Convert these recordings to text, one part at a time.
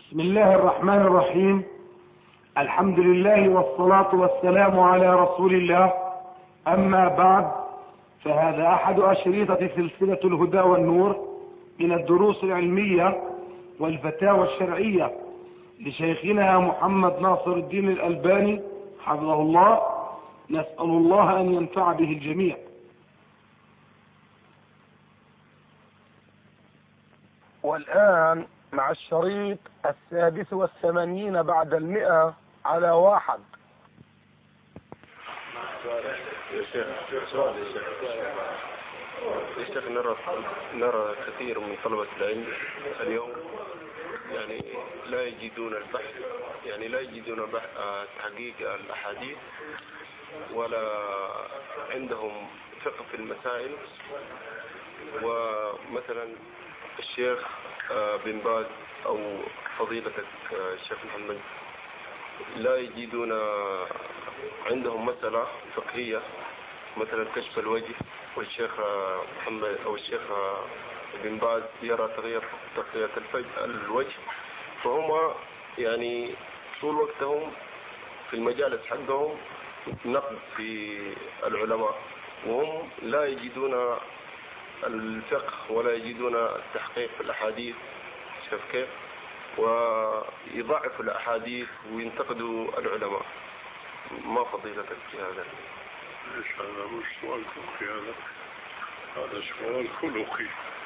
بسم الله الرحمن الرحيم. الحمد لله والصلاة والسلام على رسول الله. أما بعد، فهذا أحد أشريطة سلسلة الهدى والنور من الدروس العلمية والفتاوى الشرعية لشيخنا محمد ناصر الدين الألباني حفظه الله. نسأل الله أن ينفع به الجميع. والآن مع الشريط 86 بعد 100 على 1. يا شيخ نرى كثير من طلبة العلم اليوم لا يجدون البحث، لا يجدون تحقيق الأحاديث، ولا عندهم فقه في المسائل. ومثلا الشيخ بن باز أو فضيلتك الشيخ محمد لا يجدون عندهم مسألة فقهية، مثلا كشف الوجه، والشيخ محمد أو الشيخ بن باز يرى تغطية الوجه، فهم طول وقتهم في المجالس حقهم نقد في العلماء، وهم لا يجدون الفقه ولا يجدون التحقيق في الأحاديث. شوف كيف، ويضعفوا الأحاديث وينتقدوا العلماء. ما فضيلتك في هذا؟ هذا مش سؤال فقهي، هذا سؤال خلقي.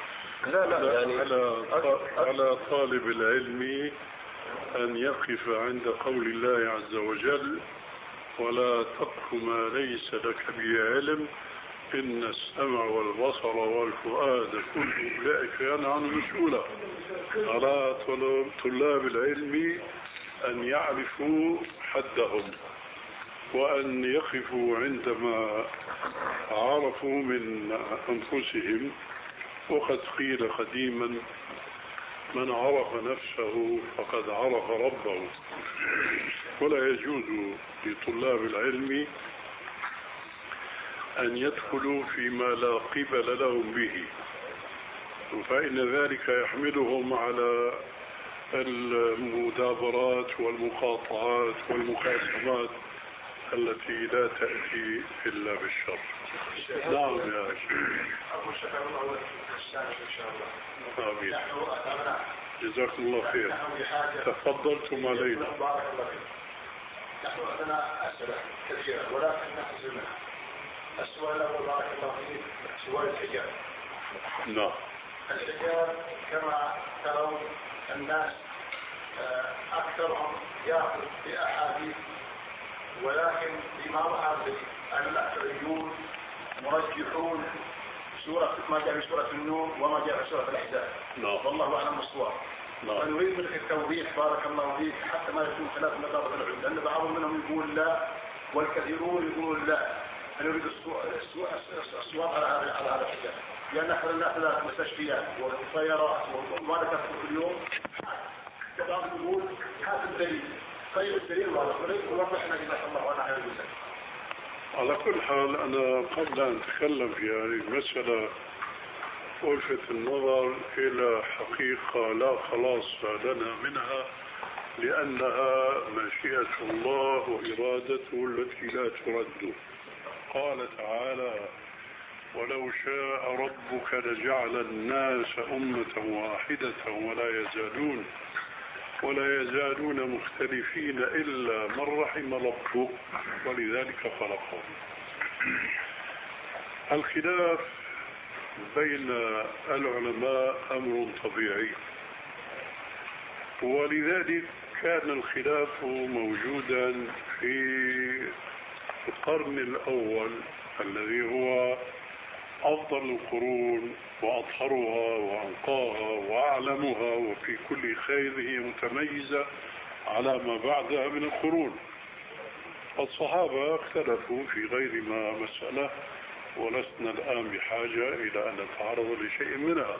على طالب العلم أن يقف عند قول الله عز وجل: ولا تقف ما ليس لك به علم إن السمع والبصر والفؤاد كل أولئك كان عنه مسؤولا. على طلاب العلم أن يعرفوا حدهم، وأن يقفوا عندما عرفوا من أنفسهم. وقد قيل قديما: من عرف نفسه فقد عرف ربه. ولا يجوز لطلاب العلم أن يدخلوا فيما لا قبل لهم به، فإن ذلك يحملهم على المدابرات والمقاطعات والمخاصمات التي لا تأتي إلا بالشر. نعم يا شيخ. آمين. جزاكم الله خير. تفضلتم علينا. نحن عندنا أسئلة كثيرة ولكن نحن منها. السؤال الأول بارك الله فيك سؤال الحجاب. نعم. الحجاب كما ترون الناس أكثرهم يأخذ بأحاديث، ولكن لما ظهر الأثريون مرجحون ما جاء في سورة النور وما جاء في سورة الأحزاب. والله أعلم الصواب. فنريد منك التوضيح بارك الله فيك حتى ما يكون خلاف مذهب العلماء، لأن بعضهم منهم يقول لا والكثيرون يقول لا. نريد الصواب على هذا الحجاب، لأن احنا الناس مستشفيات وسيارات وما ذكرت في اليوم. بعض يقول هذا الدليل، طيب الدليل واضح، ووضحنا جزاك الله عنه خير جزاك. على كل حال، أنا قبل أن أتكلم في هذه المسألة ألفت النظر إلى حقيقة لا خلاص لنا منها، لأنها مشيئة الله وإرادته التي لا ترد. قال تعالى: ولو شاء ربك لجعل الناس أمة واحدة ولا يزالون مختلفين إلا من رحم ربك ولذلك خلقهم. الخلاف بين العلماء أمر طبيعي، ولذلك كان الخلاف موجودا في القرن الأول الذي هو أفضل القرون وأطهرها وأنقاها وأعلمها، وفي كل خير هي متميزة على ما بعدها من القرون. الصحابة اختلفوا في غير ما مسألة، ولسنا الآن بحاجة إلى أن نتعرض لشيء منها.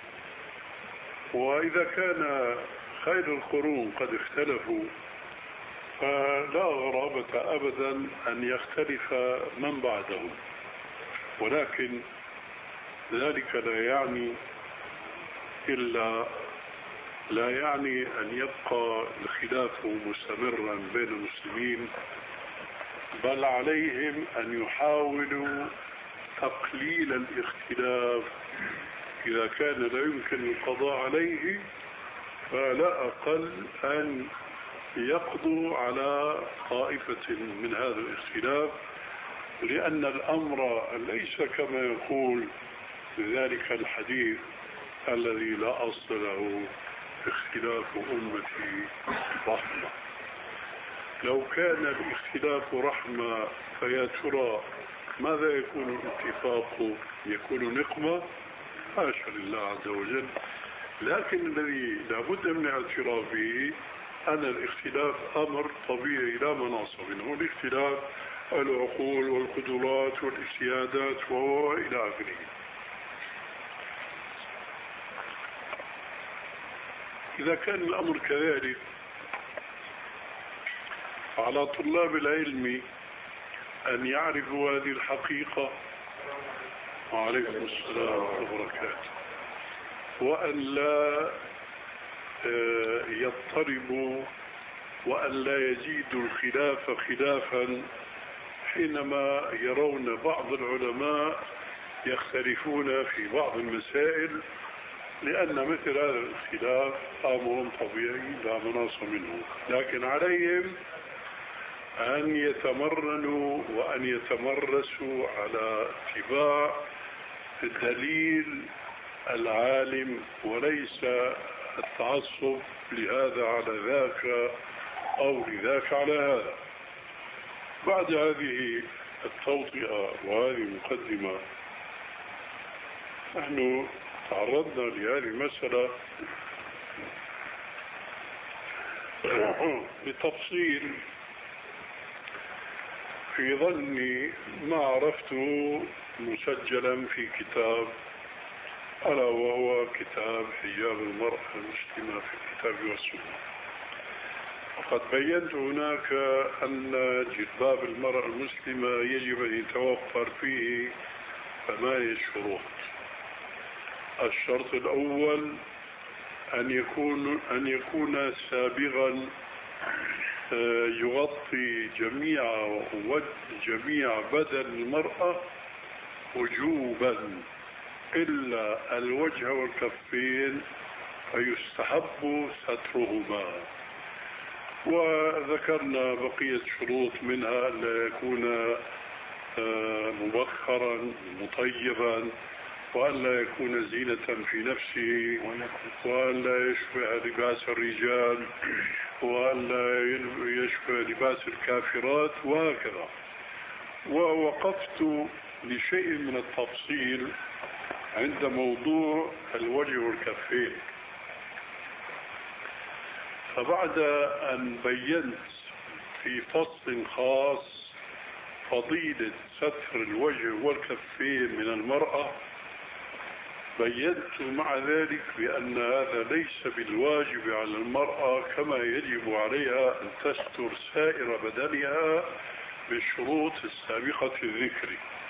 وإذا كان خير القرون قد اختلفوا، فلا غرابة أبدا أن يختلف من بعدهم، ولكن ذلك لا يعني إلا لا يعني أن يبقى الخلاف مستمرا بين المسلمين، بل عليهم أن يحاولوا تقليل الاختلاف إذا كان لا يمكن القضاء عليه، فلا أقل أن يقضوا على طائفة من هذا الاختلاف، لأن الأمر ليس كما يقول ذلك الحديث الذي لا أصل له: اختلاف أمتي رحمة. لو كان الاختلاف رحمة فيا ترى ماذا يكون الاتفاق؟ يكون نقمة؟ حاشا لله عز وجل. لكن الذي لابد من الاعتراف به أن الاختلاف أمر طبيعي لا مناص منه، الاختلاف العقول والقدرات والاجتهادات وإلى آخره. إذا كان الأمر كذلك على طلاب العلم أن يعرفوا هذه الحقيقة، وعليكم السلام ورحمة الله وبركاته، وأن لا يضطربوا وأن لا يزيدوا الخلاف خلافا حينما يرون بعض العلماء يختلفون في بعض المسائل، لأن مثل هذا الاختلاف أمر طبيعي لا مناص منه. لكن عليهم أن يتمرنوا وأن يتمرسوا على اتباع الدليل العالم، وليس التعصب لهذا على ذاك أو لذاك على هذا. بعد هذه التوطئة وهذه المقدمة، نحن تعرضنا لهذه المسألة بتفصيل في ظني ما عرفته مسجلا في كتاب، ألا وهو كتاب حجاب المرأة المسلمة في الكتاب والسنة. وقد بينت هناك أن جلباب المرأة المسلمة يجب أن يتوفر فيه 8 شروط. الشرط الأول أن يكون سابغا يغطي جميع بدن المرأة وجوبا إلا الوجه والكفين، فيستحب سترهما. وذكرنا بقية شروط، منها أن يكون مبخرا مطيبا، وأن لا يكون زينة في نفسه، وأن لا يشبه لباس الرجال، وأن لا يشبه لباس الكافرات، وهكذا. ووقفت لشيء من التفصيل عند موضوع الوجه والكفين. فبعد أن بينت في فصل خاص فضيلة ستر الوجه والكفين من المرأة، بينت مع ذلك بأن هذا ليس بالواجب على المرأة، كما يجب عليها أن تستر سائر بدنها بالشروط السابقة الذكر.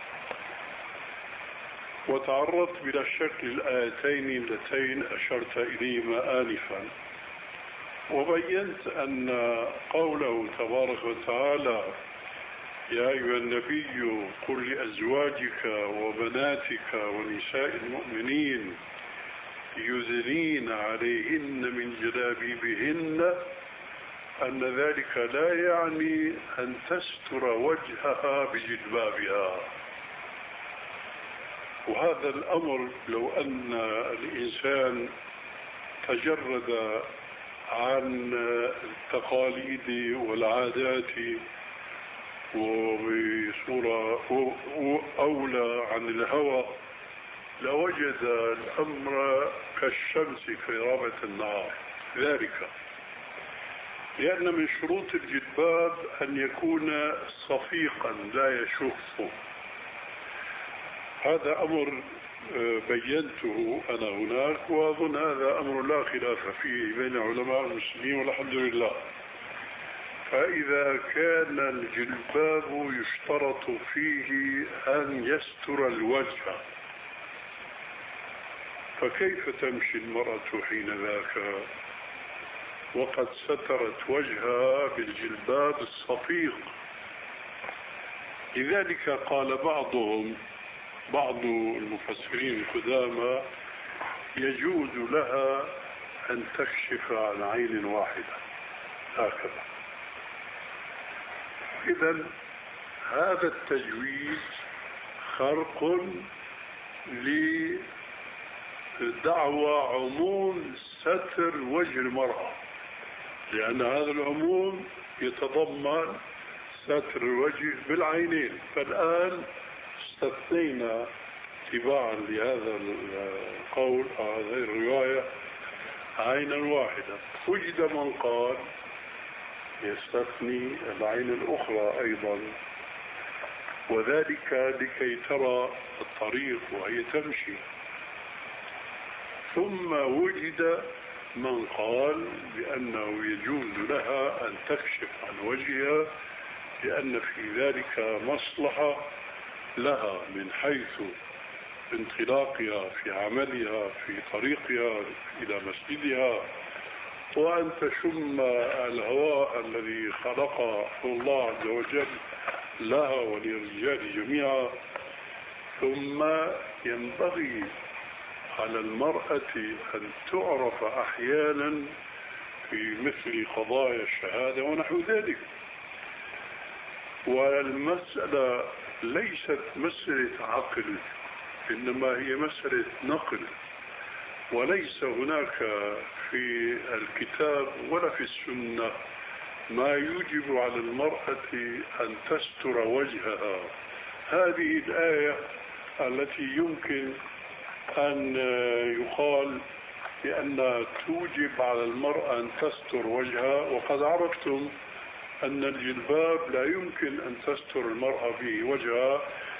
وتعرضت بلا شك للآيتين اللتين أشرت إليهما آنفا، وبينت أن قوله تبارك وتعالى: يا أيها النبي قل لأزواجك وبناتك ونساء المؤمنين يدنين عليهن من جلابيبهن، أن ذلك لا يعني أن تستر وجهها بجلبابها. وهذا الأمر لو أن الإنسان تجرد عن التقاليد والعادات وبصورة أولى عن الهوى، لوجد الأمر كالشمس في رابعة النهار. ذلك لأن من شروط الجلباب أن يكون صفيقا لا يشف. هذا أمر بينته أنا هناك، وأظن هذا أمر لا خلاف فيه بين علماء المسلمين والحمد لله. فإذا كان الجلباب يشترط فيه أن يستر الوجه، فكيف تمشي المرأة حين ذاك وقد سترت وجهها بالجلباب الصفيق؟ لذلك قال بعض المفسرين القدامى يجوز لها أن تكشف عن عين واحدة هكذا. إذن هذا التجويز خرق لدعوى عموم ستر وجه المرأة، لأن هذا العموم يتضمن ستر الوجه بالعينين. فالآن استثنينا اتباعا لهذا القول أو هذه الرواية عينا واحدة. وجد من قال يستثني العين الأخرى أيضا، وذلك لكي ترى الطريق وهي تمشي. ثم وجد من قال بأنه يجوز لها أن تكشف عن وجهها لأن في ذلك مصلحة لها من حيث انطلاقها في عملها في طريقها إلى مسجدها، وأن تشم الهواء الذي خلقه الله عز وجل لها وللرجال جميعا. ثم ينبغي على المرأة أن تعرف أحيانا في مثل قضايا الشهادة ونحو ذلك. والمسألة ليست مسألة عقل، إنما هي مسألة نقل، وليس هناك في الكتاب ولا في السنة ما يوجب على المرأة أن تستر وجهها. هذه الآية التي يمكن أن يقال بأن توجب على المرأة أن تستر وجهها، وقد عرفتم أن الجلباب لا يمكن أن تستر المرأة به وجهها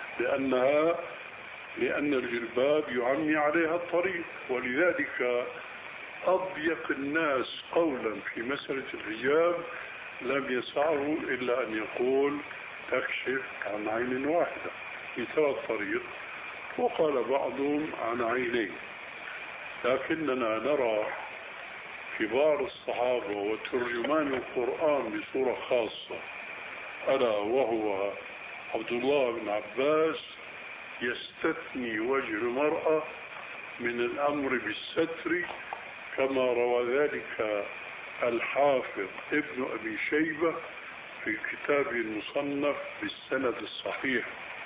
لأن الجلباب يعمي عليها الطريق. ولذلك أضيق الناس قولا في مسألة الحجاب لم يسعه إلا أن يقول تكشف عن عين واحدة لترى الطريق، وقال بعضهم عن عينين. لكننا نرى كبار الصحابة وترجمان القرآن بصورة خاصة ألا وهو عبد الله بن عباس يستثني وجه المرأة من الأمر بالستر، كما روى ذلك الحافظ ابن أبي شيبة في كتابه المصنف بالسند الصحيح.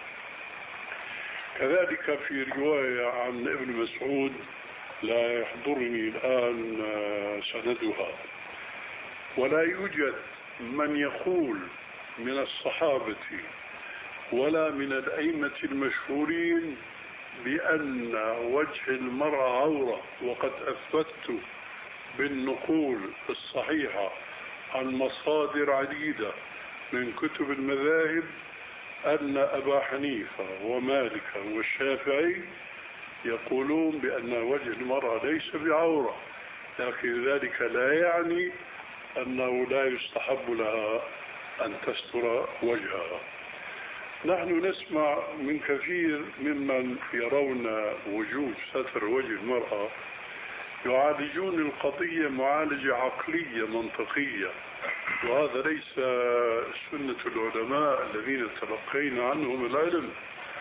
كذلك في رواية عن ابن مسعود لا يحضرني الآن سندها، ولا يوجد من يقول من الصحابة ولا من الأئمة المشهورين بأن وجه المرأة عورة. وقد أثبت بالنقول الصحيحة عن مصادر عديدة من كتب المذاهب أن أبا حنيفة ومالك والشافعي يقولون بأن وجه المرأة ليس بعورة، لكن ذلك لا يعني أنه لا يستحب لها أن تستر وجهها. نحن نسمع من كثير ممن يرون وجوب ستر وجه المرأة يعالجون القضية معالجة عقلية منطقية، وهذا ليس سنة العلماء الذين تلقينا عنهم العلم.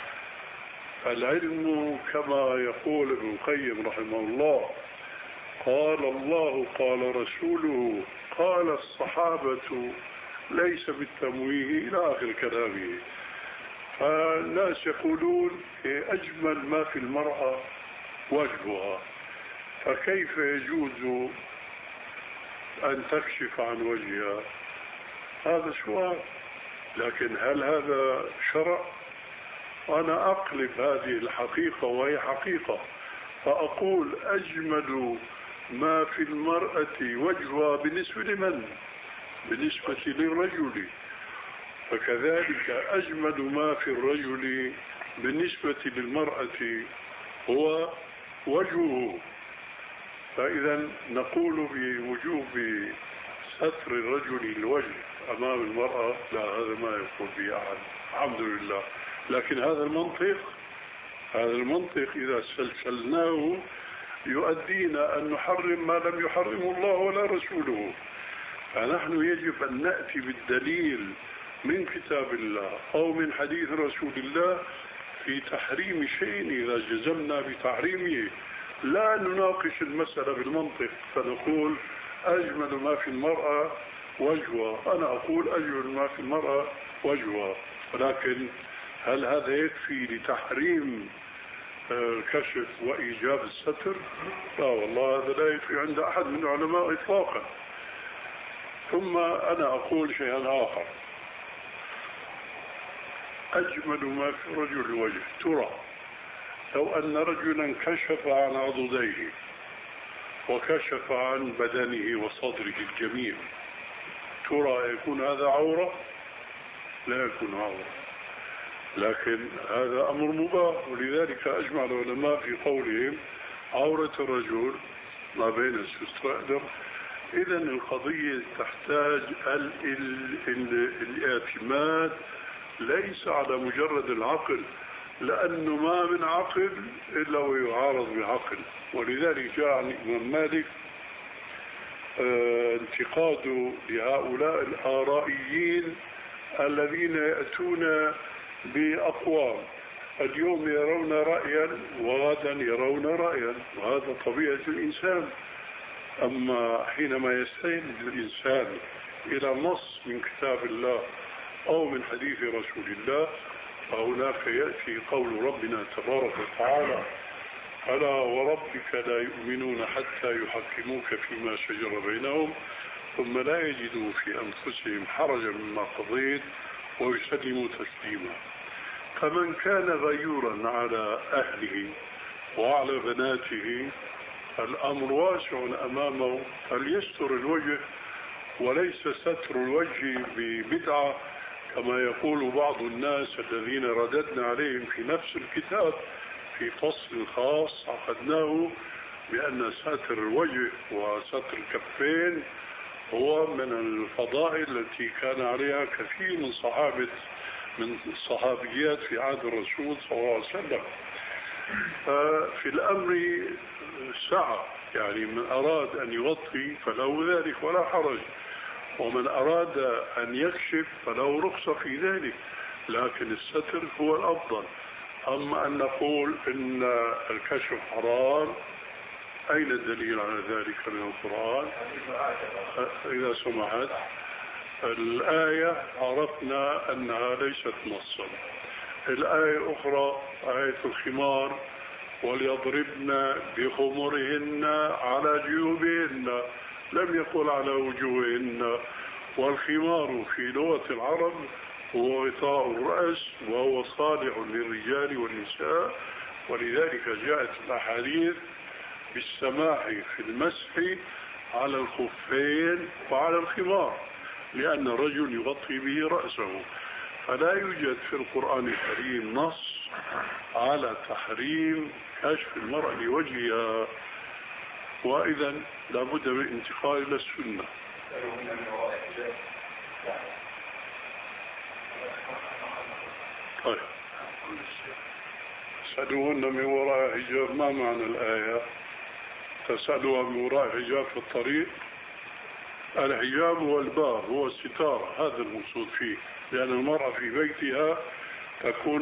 العلم كما يقول ابن القيم رحمه الله قال الله قال رسوله قال الصحابة ليس بالتمويه إلى آخر كلامه. فالناس يقولون أجمل ما في المرأة وجهها، فكيف يجوز أن تكشف عن وجهها؟ هذا سؤال. لكن هل هذا شرع؟ أنا أقلب هذه الحقيقة وهي حقيقة فأقول أجمل ما في المرأة وجهها بالنسبة لمن؟ بالنسبة للرجل. فكذلك أجمل ما في الرجل بالنسبة للمرأة هو وجهه. فإذا نقول بوجوب ستر الرجل الوجه أمام المرأة لا، هذا ما يقول به أحد الحمد لله. لكن هذا المنطق إذا سلسلناه يؤدينا أن نحرم ما لم يحرمه الله ولا رسوله. فنحن يجب أن نأتي بالدليل من كتاب الله أو من حديث رسول الله في تحريم شيء إذا جزمنا بتحريمه. لا نناقش المسألة بالمنطق فنقول أجمل ما في المرأة وجهها، أنا أقول أجمل ما في المرأة وجهها، ولكن هل هذا يكفي لتحريم الكشف وإيجاب الستر؟ لا والله، هذا لا يكفي عند أحد من العلماء إطلاقا. ثم أنا أقول شيئا آخر، أجمل ما في رجل الوجه. ترى لو أن رجلا كشف عن عضديه وكشف عن بدنه وصدره الجميل، ترى يكون هذا عورة؟ لا يكون عورة، لكن هذا أمر مباح. ولذلك أجمع العلماء في قولهم عورة الرجل ما بين السست والأدم. إذن القضية تحتاج الاعتماد ليس على مجرد العقل، لأنه ما من عقل إلا ويعارض بعقل. ولذلك جاء عن الإمام مالك انتقاد لهؤلاء الآرائيين الذين يأتون بأقوال اليوم يرون رأيا وغدا يرون رأيا، وهذا طبيعة الإنسان. أما حينما يستند الإنسان إلى نص من كتاب الله أو من حديث رسول الله، فهناك يأتي قول ربنا تبارك وتعالى: ألا وربك لا يؤمنون حتى يحكموك فيما شجر بينهم ثم لا يجدوا في أنفسهم حرجا مما قضيت ويسلموا تسليما. فمن كان غيورا على أهله وعلى بناته الأمر واسع أمامه، فليستر الوجه، وليس ستر الوجه ببدعة كما يقول بعض الناس الذين رددنا عليهم في نفس الكتاب في فصل خاص عقدناه بأن ستر الوجه وستر الكفين هو من الفضائل التي كان عليها كثير من الصحابيات في عهد الرسول صلى الله عليه وسلم. في الأمر سعة، يعني من أراد أن يغطي فله ذلك ولا حرج، ومن أراد أن يكشف فله رخصة في ذلك، لكن الستر هو الأفضل. أما أن نقول إن الكشف حرام، أين الدليل على ذلك من القرآن؟ إذا سمحت، الآية عرفنا أنها ليست نصا. الآية أخرى آية الخمار: وليضربن بخمرهن على جيوبهن، لم يقل على وجوههن. والخمار في لغة العرب هو غطاء الرأس، وهو صالح للرجال والنساء، ولذلك جاءت الأحاديث بالسماح في المسح على الخفين وعلى الخمار، لأن الرجل يغطي به رأسه. فلا يوجد في القرآن الكريم نص على تحريم كشف المرأة لوجهها، وإذا لابد من انتقال إلى السنة. طيب، تسألوهن من وراء حجاب، ما معنى الآية؟ تسألوها من وراء حجاب في الطريق؟ الحجاب هو الباب، هو الستارة، هذا المقصود فيه، لأن المرأة في بيتها تكون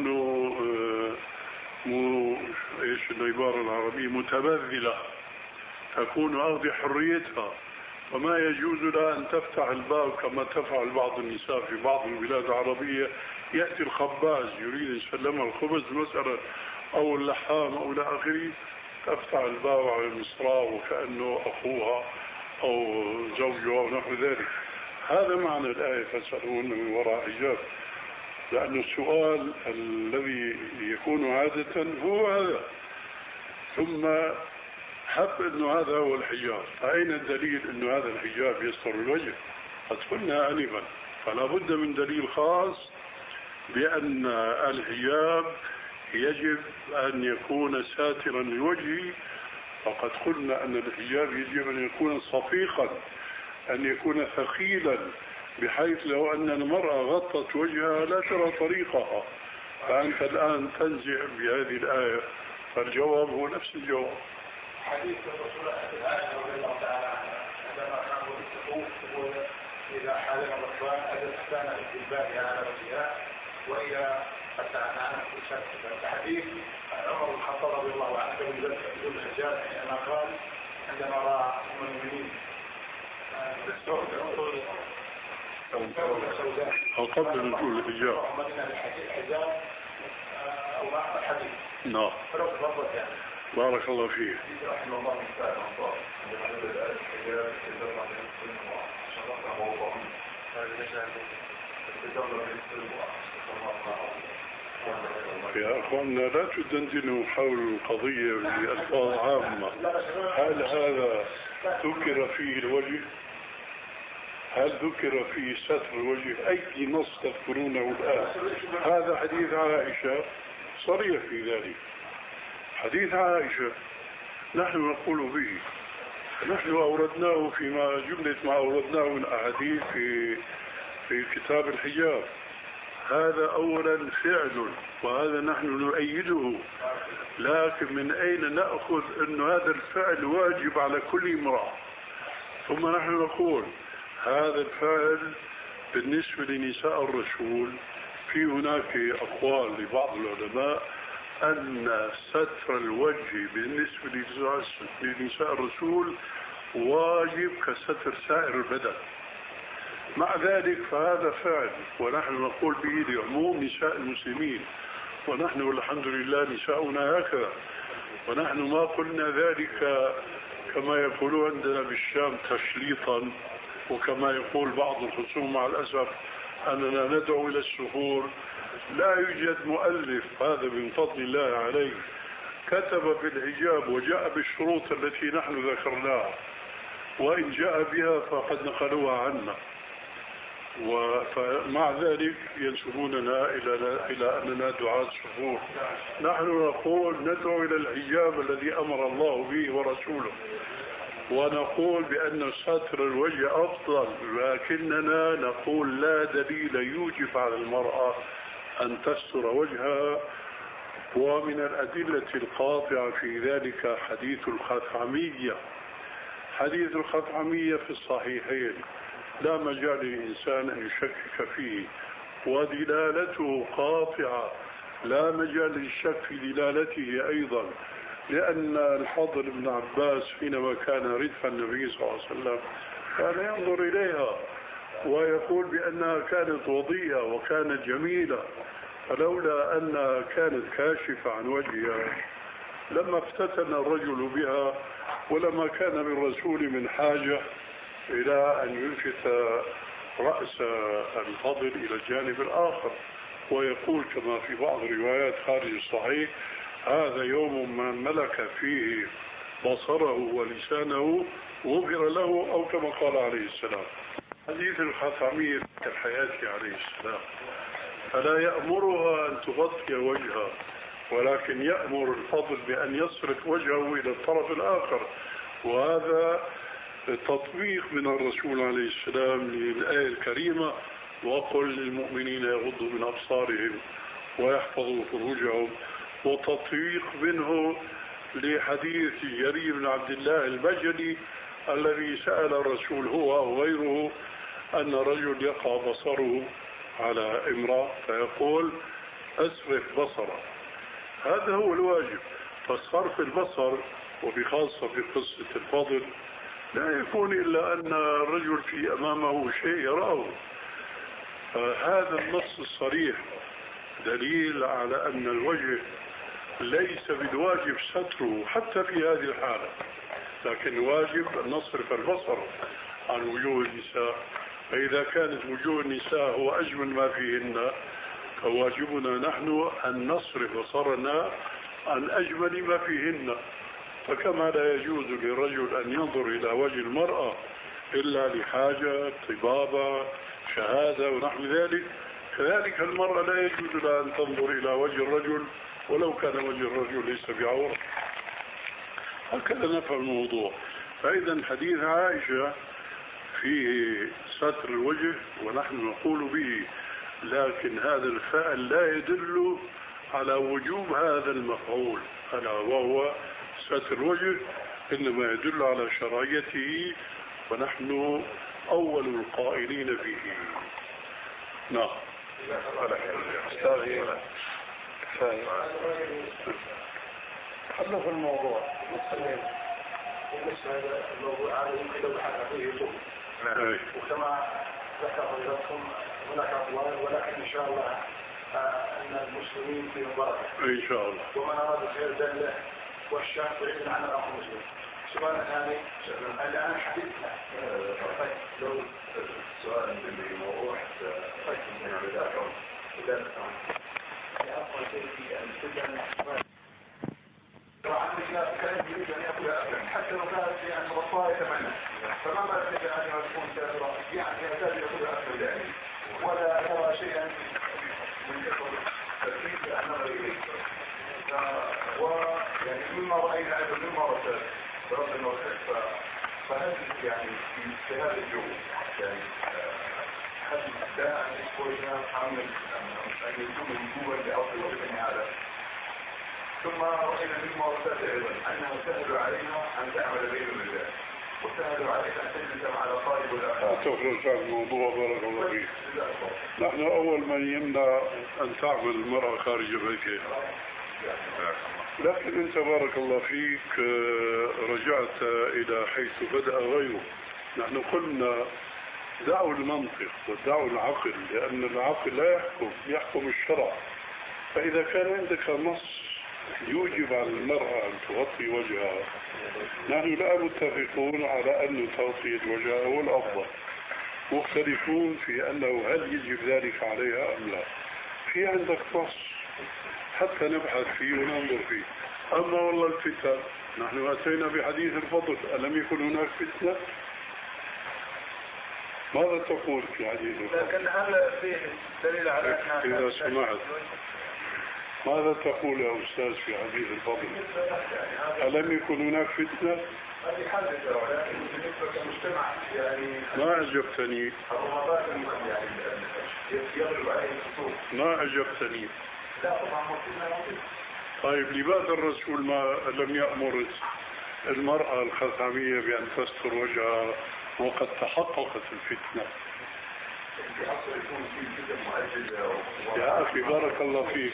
ايش العبارة العربية؟ متبذلة، تكون أخذ حريتها، وما يجوز لها أن تفتح الباب كما تفعل بعض النساء في بعض البلاد العربية. يأتي الخباز يريد يسلمها الخبز مثلا أو اللحام أو إلى آخره، تفتح الباب على المصراع وكأنه أخوها أو زوجها أو نحو ذلك. هذا معنى الآية: فاسألوهن من وراء حجاب، لأن السؤال الذي يكون عادة هو هذا. ثم حب أنه هذا هو الحجاب، فأين الدليل أنه هذا الحجاب يستر الوجه؟ قد قلنا آنفا، فلا بد من دليل خاص بأن الحجاب يجب أن يكون ساترا للوجه. فقد قلنا أن الحجاب يجب أن يكون صفيقا، أن يكون ثقيلا، بحيث لو أن المرأة غطت وجهها لا ترى طريقها. فأنت الآن تنزع بهذه الآية، فالجواب هو نفس الجواب. حديث الرسول عائشة رضي الله تعالى عنها عندما كانوا يتقون يقول إذا حالنا الركبان أدركنا الجلباب على وجهها وإذا فتحنا كل شيء. حديث عمر بن الخطاب رضي الله عنه يقول الحجاب حينما قال عندما رأى أم المؤمنين أو قبل نزول الحجاب الحجاب أو مع الحديث. نعم. بارك الله فيك. رحمه الله تعالى عندما نزل الحجاب يا أخواننا لا تدندنوا حول القضية بألفاظ عامة. هل هذا ذكر فيه الوجه؟ هل ذكر فيه ستر الوجه؟ أي نص تذكرونه الآن؟ هذا حديث عائشة صريح في ذلك. حديث عائشة نحن نقول به، نحن أوردناه فيما جملة ما أوردناه من أحاديث في كتاب الحجاب. هذا أولا فعل وهذا نحن نؤيده، لكن من أين نأخذ أن هذا الفعل واجب على كل امرأة؟ ثم نحن نقول هذا الفعل بالنسبة لنساء الرسول في هناك أقوال لبعض العلماء أن ستر الوجه بالنسبة لنساء الرسول واجب كستر سائر البدن. مع ذلك فهذا فعل ونحن نقول به لعموم نساء المسلمين، ونحن والحمد لله نساؤنا هكذا، ونحن ما قلنا ذلك كما يقولون عندنا بالشام تشليطا، وكما يقول بعض الخصوم مع الأسف أننا ندعو إلى السفور. لا يوجد مؤلف هذا من فضل الله عليه كتب في الحجاب وجاء بالشروط التي نحن ذكرناها، وإن جاء بها فقد نقلوها عنا، ومع ذلك ينسبوننا إلى أننا دعاة سفور. نحن نقول ندعو إلى الحجاب الذي أمر الله به ورسوله، ونقول بأن ستر الوجه أفضل، لكننا نقول لا دليل يوجب على المرأة أن تستر وجهها. ومن الأدلة القاطعة في ذلك حديث الخثعمية. حديث الخثعمية في الصحيحين لا مجال للإنسان أن يشكك فيه، ودلالته قاطعة لا مجال للشك في دلالته أيضا، لأن الفضل بن عباس حينما كان ردف النبي صلى الله عليه وسلم كان ينظر إليها ويقول بأنها كانت وضيئة وكانت جميلة، فلولا أنها كانت كاشفة عن وجهها لما افتتن الرجل بها، ولما كان بالرسول من حاجة إلى أن يلفت رأس الفضل إلى الجانب الآخر، ويقول كما في بعض الروايات خارج الصحيح هذا يوم من ملك فيه بصره ولسانه غفر له، أو كما قال عليه السلام. حديث الخثعمية في حياته عليه السلام فلا يأمرها أن تغطي وجهها، ولكن يأمر الفضل بأن يصرف وجهه إلى الطرف الآخر، وهذا تطبيق من الرسول عليه السلام للآية الكريمة وقل للمؤمنين يغضوا من أبصارهم ويحفظوا فروجهم، وتطبيق منه لحديث جرير بن عبد الله البجلي الذي سأل الرسول هو أو غيره أن رجل يقع بصره على امرأة فيقول أسرف بصره. هذا هو الواجب. فصرف البصر وبخاصة في قصة الفضل لا يكون إلا أن الرجل في أمامه شيء يراه. هذا النص الصريح دليل على أن الوجه ليس بالواجب ستره حتى في هذه الحالة، لكن واجب أن نصرف البصر عن وجوه النساء. فإذا كانت وجوه النساء هو أجمل ما فيهن فواجبنا نحن أن نصرف بصرنا عن أجمل ما فيهن. فكما لا يجوز للرجل أن ينظر إلى وجه المرأة إلا لحاجة طبابة شهادة ونحو ذلك، كذلك المرأة لا يجوز لها أن تنظر إلى وجه الرجل ولو كان وجه الرجل ليس بعورة. هكذا نفهم الموضوع. فإذا حديث عائشة فيه ستر الوجه ونحن نقول به، لكن هذا الفعل لا يدل على وجوب هذا المفعول ألا وهو ستر الوجه. إنما يدل على شرعيته، ونحن أول القائلين به. نعم. خلوا في الموضوع. بالنسبة للموضوع هذا يمكن لو بحث فيه يطول. وكما ذكر حضراتكم هناك أقوال، ولكن إن شاء الله أن المسلمين فيهم بركة. إن شاء الله. ومن أراد الخير دله والشر بعيد عن الأخ المسلم. سؤال ثاني الآن حديثنا لو سؤال اللي موضوع كان يريد أن يأكل أكلا حتى لو كانت يعني رفاه يتمنى، فما بالك أن يكون كافرا يعني يحتاج يأكل أكلا يعني ولا يرى شيئا من ترتيب النظر إليه. ويعني مما رأينا أيضا مما رسل ربنا وكيف، فهل يعني في هذا الجو يعني هل لا أن يكون عامل أن يكون وجوبا لأصل وجبن هذا؟ ثم رأينا مما رسل أيضا أنه سهل علينا أن تعمل بين الرجال وسهل علينا أن تجلس مع الأقارب والأخوة. تخرج عن الموضوع بارك الله فيك. نحن أول من يمنع أن تعمل المرأة خارج بيتها، لكن أنت بارك الله فيك رجعت إلى حيث بدأ غيره. نحن قلنا دعوا المنطق ودعوا العقل، لأن العقل لا يحكم الشرع. فإذا كان عندك نص يوجب على المرأة أن تغطي وجهها، نحن لا متفقون على أن تغطية وجهها هو الأفضل، مختلفون في أنه هل يجب ذلك عليها أم لا. في عندك نص حتى نبحث فيه وننظر فيه. أما والله الفتن، نحن أتينا بحديث الفضل، ألم يكن هناك فتنة؟ ماذا تقول في حديث الفضل؟ لكن هل فيه دليل على أنها إذا سمعت ماذا تقول يا أستاذ في حديث الفضل؟ ألم يكن هناك فتنة؟ هذه حادثة، ولكن بالنسبة للمجتمع يعني ما أجبتني. الرغبات يعني يغلب عليه الخصوص. ما أجبتني. لا طبعا مطلوب. طيب لماذا الرسول ما لم يأمر المرأة الخثامية بأن تستر وجهها وقد تحققت الفتنة؟ يا أخي بارك الله فيك،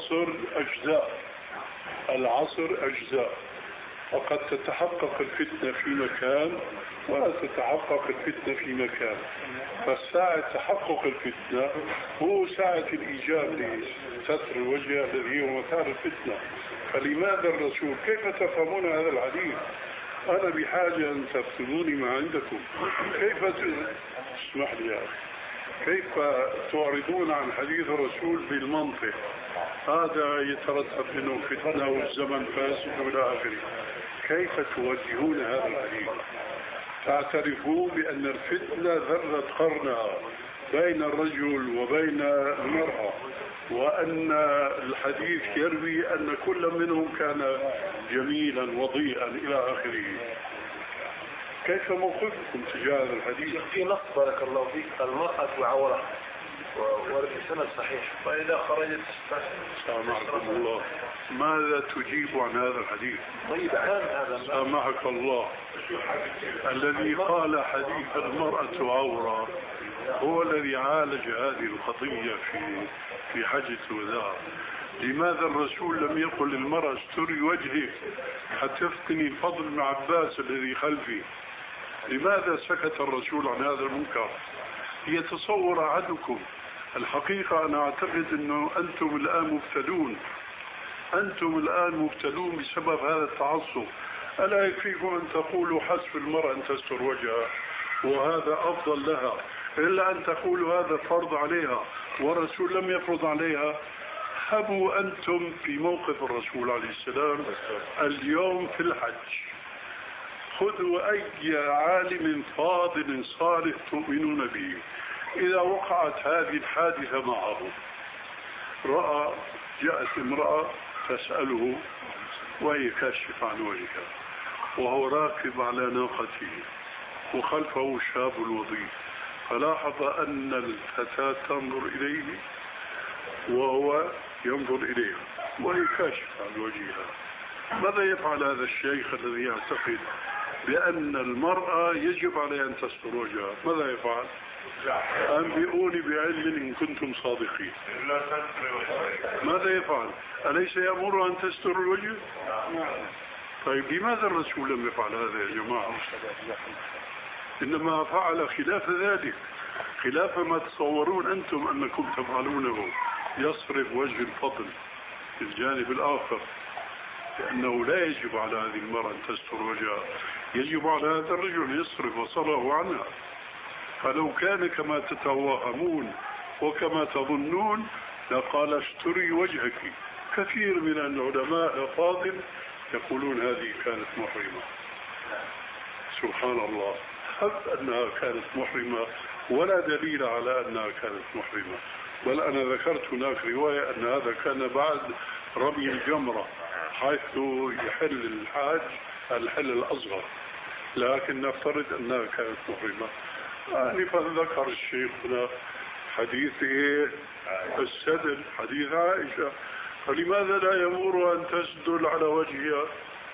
العصر أجزاء، وقد تتحقق الفتنة في مكان ولا تتحقق الفتنة في مكان. فالساعة تحقق الفتنة هو ساعة الإيجاب لستر الوجه الذي هو مثال الفتنة. فلماذا الرسول؟ كيف تفهمون هذا الحديث؟ أنا بحاجة أن تفهموني ما عندكم. كيف اسمح لي يا أخي، كيف تعرضون عن حديث الرسول بالمنطق؟ هذا يترتب منه فتنة والزمن فاسد إلى آخره. كيف توجهون هذا الحديث؟ تعترفون بأن الفتنة ذرت قرنها بين الرجل وبين المرأة، وأن الحديث يروي أن كل منهم كان جميلا وضيئا إلى آخره. كيف موقفكم تجاه هذا الحديث؟ في نص بارك الله فيك، المرأة عورة ورد السند صحيح، فإذا خرجت سامحكم الله، ماذا تجيب عن هذا الحديث؟ طيب هذا سامحك الله، الذي قال حديث المرأة عورة هو الذي عالج هذه القضية في حجة الوداع. لماذا الرسول لم يقل للمرأة استري وجهك حتى تفتني فضل بن عباس الذي خلفي؟ لماذا سكت الرسول عن هذا المنكر؟ يتصور أحدكم الحقيقة، أنا أعتقد أنه أنتم الآن مبتلون بسبب هذا التعصب. ألا يكفيكم أن تقولوا حسب المرأة أن تستر وجهها وهذا أفضل لها، إلا أن تقولوا هذا فرض عليها والرسول لم يفرض عليها؟ هبوا أنتم في موقف الرسول عليه السلام اليوم في الحج. خذوا أي عالم فاضل صالح تؤمنون به، إذا وقعت هذه الحادثة معه، جاءت امرأة تسأله وهي كاشفة عن وجهها وهو راكب على ناقته وخلفه شاب وضيء، فلاحظ أن الفتاة تنظر إليه وهو ينظر إليها وهي كاشفة عن وجهها، ماذا يفعل هذا الشيخ الذي يعتقد بأن المرأة يجب عليها أن تستر وجهها؟ ماذا يفعل؟ أنبئوني بعلم إن كنتم صادقين. ماذا يفعل؟ أليس يأمر أن تستر الوجه؟ طيب لماذا الرسول لم يفعل هذا يا جماعة؟ إنما فعل خلاف ذلك، خلاف ما تصورون أنتم أنكم تفعلونه. يصرف وجه الفضل في الجانب الآخر، لأنه لا يجب على هذه المرأة أن تستر وجهها، يجب على هذا الرجل يصرف بصره عنها. فلو كان كما تتوهمون وكما تظنون لقال استري وجهك. كثير من العلماء الفاضل يقولون هذه كانت محرمة. سبحان الله، هب أنها كانت محرمة ولا دليل على أنها كانت محرمة، بل أنا ذكرت هناك رواية أن هذا كان بعد رمي الجمرة، حيث يحل الحاج الحل الأصغر، لكن نفترض أنها كانت محرمة. فذكر الشيخ هنا حديث السدل، حديث عائشة، فلماذا لا يأمر أن تسدل على وجهها؟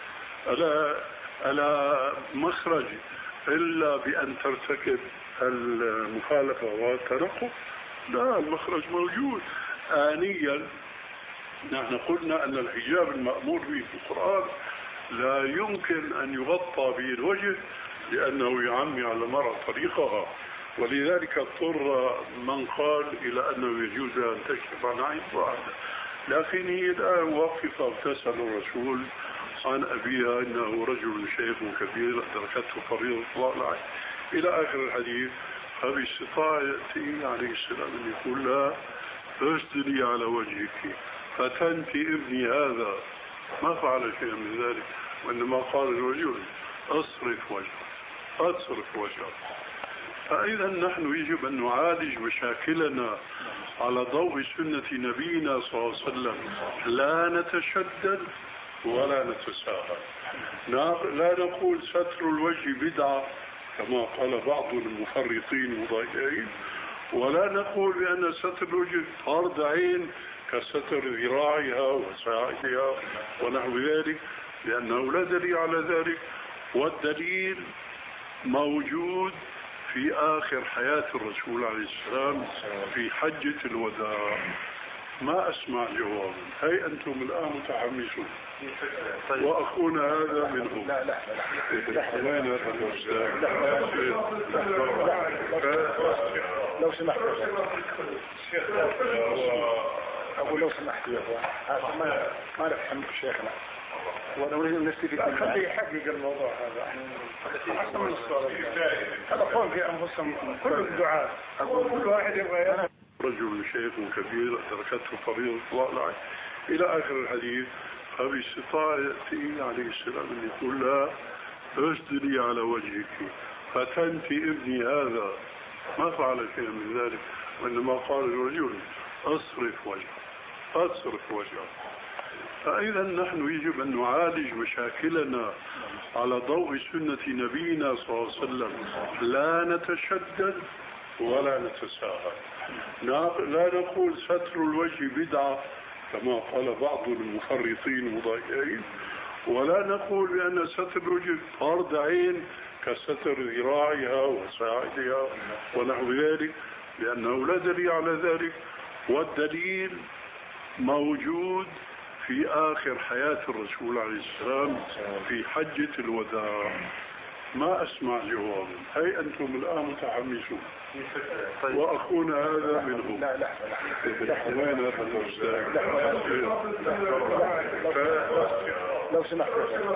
ألا مخرج إلا بأن ترتكب المخالفة والتنقض؟ لا، المخرج موجود آنيا. نحن قلنا أن الحجاب المأمور به في القرآن لا يمكن أن يغطى به الوجه لأنه يعمي على المرأة طريقها، ولذلك اضطر من قال إلى أنه يجوز أن تكشف عن عين واحدة. لكن هي الآن واقفة تسأل الرسول عن أبيها إنه رجل شيخ كبير أدركته فريضة الله العين إلى آخر الحديث. فباستطاعة يأتي عليه السلام أن يقول لها اسدلي على وجهك، فتنتي ابني هذا ما فعل شيئا من ذلك، وإنما قال الرجل اصرف وجهك. فإذا نحن يجب أن نعالج مشاكلنا على ضوء سنة نبينا صلى الله عليه وسلم، لا نتشدد ولا نتساهل. لا نقول ستر الوجه بدعة كما قال بعض المفرطين المضايقين، ولا نقول بأن ستر الوجه فرض عين كستر ذراعها وساعدها ونحو ذلك، لأنه لا دليل على ذلك. والدليل موجود في آخر حياة الرسول عليه السلام في حجة الوداع. ما أسمع جوابا. هي أنتم الآن متحمسون وأخونا هذا منهم. وين هذا الأستاذ؟ لو سمحت أقول لو سمحت يا أخوان، ما نفهم شيخنا ونريد أن نستفيد منه. خليه يحقق الموضوع هذا. أحسن من الصلاة. هذا قول في أنفسهم كل الدعاء، أقول كل واحد يبغى رجل شيخ كبير أدركته فريضة الله العين إلى آخر الحديث. فباستطاعة يأتي عليه السلام أن يقول لها اسدلي على وجهك، فتنتي ابني هذا ما فعل شيئا من ذلك، وإنما قال الرجل اصرف وجهك. فإذا نحن يجب أن نعالج مشاكلنا على ضوء سنة نبينا صلى الله عليه وسلم، لا نتشدد ولا نتساهل. لا نقول ستر الوجه بدعة كما قال بعض المفرطين المضايقين، ولا نقول بأن ستر الوجه فرض عين كستر ذراعها وساعدها ونحو ذلك، لأنه لا دليل على ذلك. والدليل موجود في آخر حياة الرسول عليه السلام في حجة الوداع. ما أسمع جوابا. هي أنتم الآن متحمسون وأخونا هذا منهم. وين هذا الأستاذ؟ لو سمحت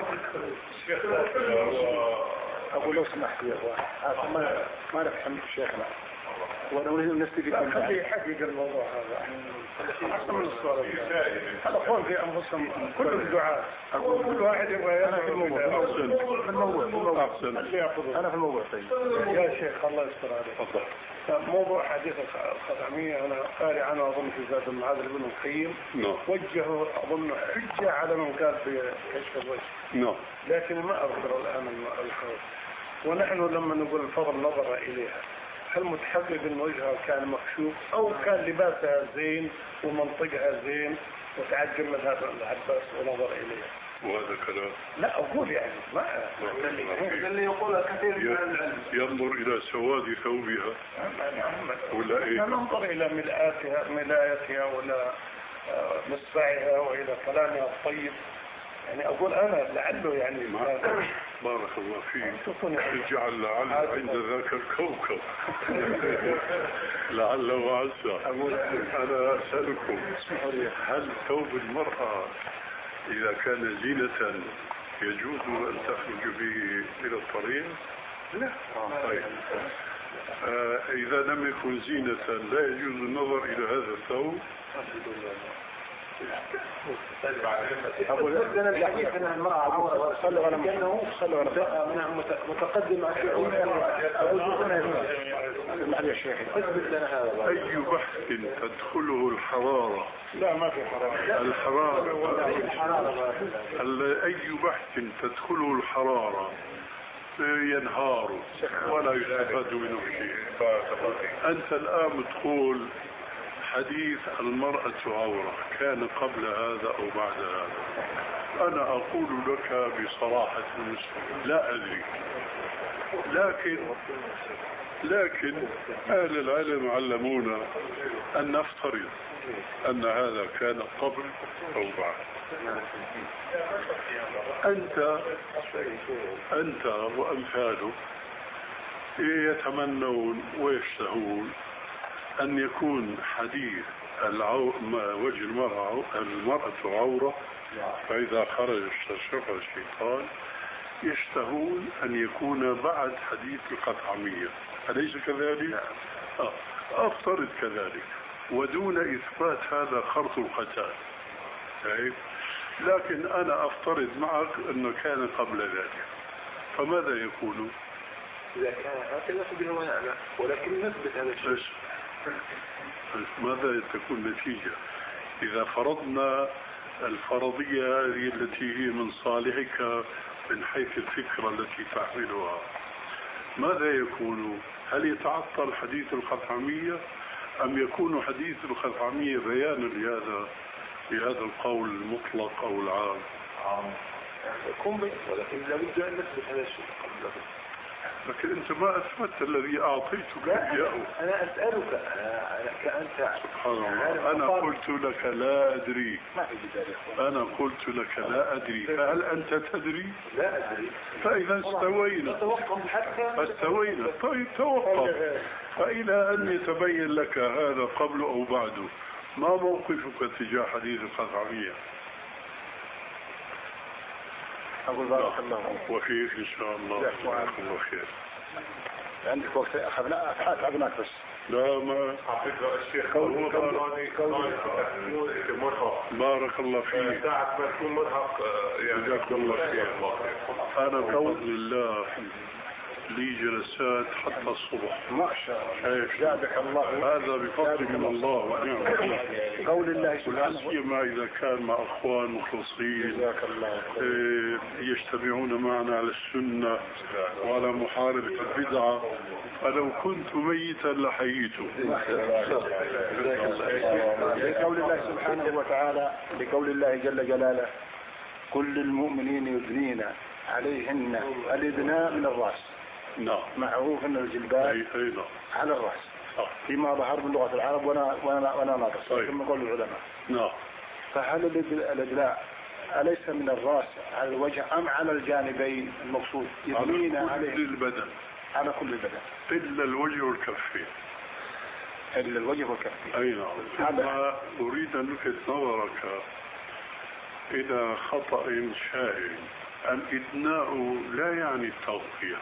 أقول لو سمحت يا أخوان، ما نفهم شيخنا ونريد أن نستفيد منه. خليه يحقق الموضوع هذا. أحسن من الصلاة. هذا قول في أنفسهم كل الدعاء، أقول كل واحد يبغى. أنا في الموضوع. أحسن. أنا في الموضوع. طيب يا شيخ الله يستر عليك. موضوع حديث الخاتمية أنا قارئ عنه أظن في زاد المعاد لابن القيم، وجهه أظن حجة على من قال بكشف الوجه، لكن ما أذكر الآن الخوف. ونحن لما نقول الفضل نظر إليها، هل متحقق ان وجهها كان مكشوف او كان لباسها زين ومنطقها زين وتعجب من هذا العباس ونظر اليها؟ وهذا كلام. لا أقول يعني ما اللي يقول كثير من العلم ينظر إلى سواد ثوبها ولا إيه؟ ننظر إلى ملايتها ولا مصبعها وإلى كلامها الطيب. يعني أقول أنا لعله يعني بارك الله فيك. اجعل لعل عند ذاك الكوكب لعل وعسى. أنا أسألكم، هل ثوب المرأة إذا كان زينة يجوز أن تخرج به إلى الطريق؟ لا. طيب. إذا لم يكن زينة لا يجوز النظر إلى هذا الثوب؟ أقول لنا الحديث عن المرأة عورة صلوا على متقدم أي بحث تدخله الحرارة؟ لا ما في حرارة. الحرارة أي بحث تدخله الحرارة ينهار ولا يستفاد منه شيء. أنت الآن تقول حديث المرأة عورة كان قبل هذا أو بعد هذا. أنا أقول لك بصراحة لا أدري، لكن أهل العلم علمونا أن نفترض أن هذا كان قبل أو بعد. أنت وأمثالك يتمنون ويشتهون أن يكون حديث وجه المرأة عورة، فإذا خرج استشرف الشيطان. يشتهون أن يكون بعد حديث القطعمية، أليس كذلك؟ أفترض كذلك، ودون إثبات هذا خرط القتال. لكن أنا أفترض معك أنه كان قبل ذلك، فماذا يكون؟ إذا كان هكذا فبه ونعمة، ولكن نثبت هذا الشيء. ماذا تكون النتيجة إذا فرضنا الفرضية هذه التي هي من صالحك من حيث الفكرة التي تحملها؟ ماذا يكون؟ هل يتعطل حديث الخثعمية أم يكون حديث الخثعمية بيانا لهذا القول المطلق أو العام؟ يكون بيان، ولكن لابد أن نثبت هذا الشيء قبل. لكن أنت ما أثبت الذي أعطيتك إياه. أنا أسألك كأنت. سبحان الله. أنا قلت لك لا أدري. ما في ذلك. أنا قلت لك لا أدري، فهل أنت تدري؟ لا أدري. فإذا استوينا. طيب توقف. فإلى أن يتبين لك هذا قبل أو بعد، ما موقفك تجاه حديث الخثعمية؟ أقول بارك الله وفيك إن شاء الله. جزاك الله خير. عندك وقت أخذناك بس. لا ما الشيخ بارك الله فيك. ساعة ما تكون مرهق يعني. جزاك الله خير. أنا بفضل الله لي جلسات حتى الصبح. ما شاء الله. جزاك الله. هذا بفضل من الله ونعمه. قول الله سبحانه. سيما إذا كان مع أخوان مخلصين يجتمعون معنا على السنة وعلى محاربة البدعة. فلو كنت ميتا لحييته. لقول الله سبحانه وتعالى، لقول الله جل جلاله: كل المؤمنين يدنين عليهن الإدناء من الرأس. نعم. معروف أن الجلباب على الرأس فيما ظهر من لغة العرب وانا ناقص كما قول العلماء. نعم. فهل الإدلاء أليس من الرأس على الوجه أم على الجانبين المقصود؟ يدنين على كل البدن. على كل البدن إلا الوجه والكفين. إلا الوجه والكفين. أي نعم. ثم أريد أن ألفت نظرك إلى خطأ شائع. الإدناء لا يعني التغطية.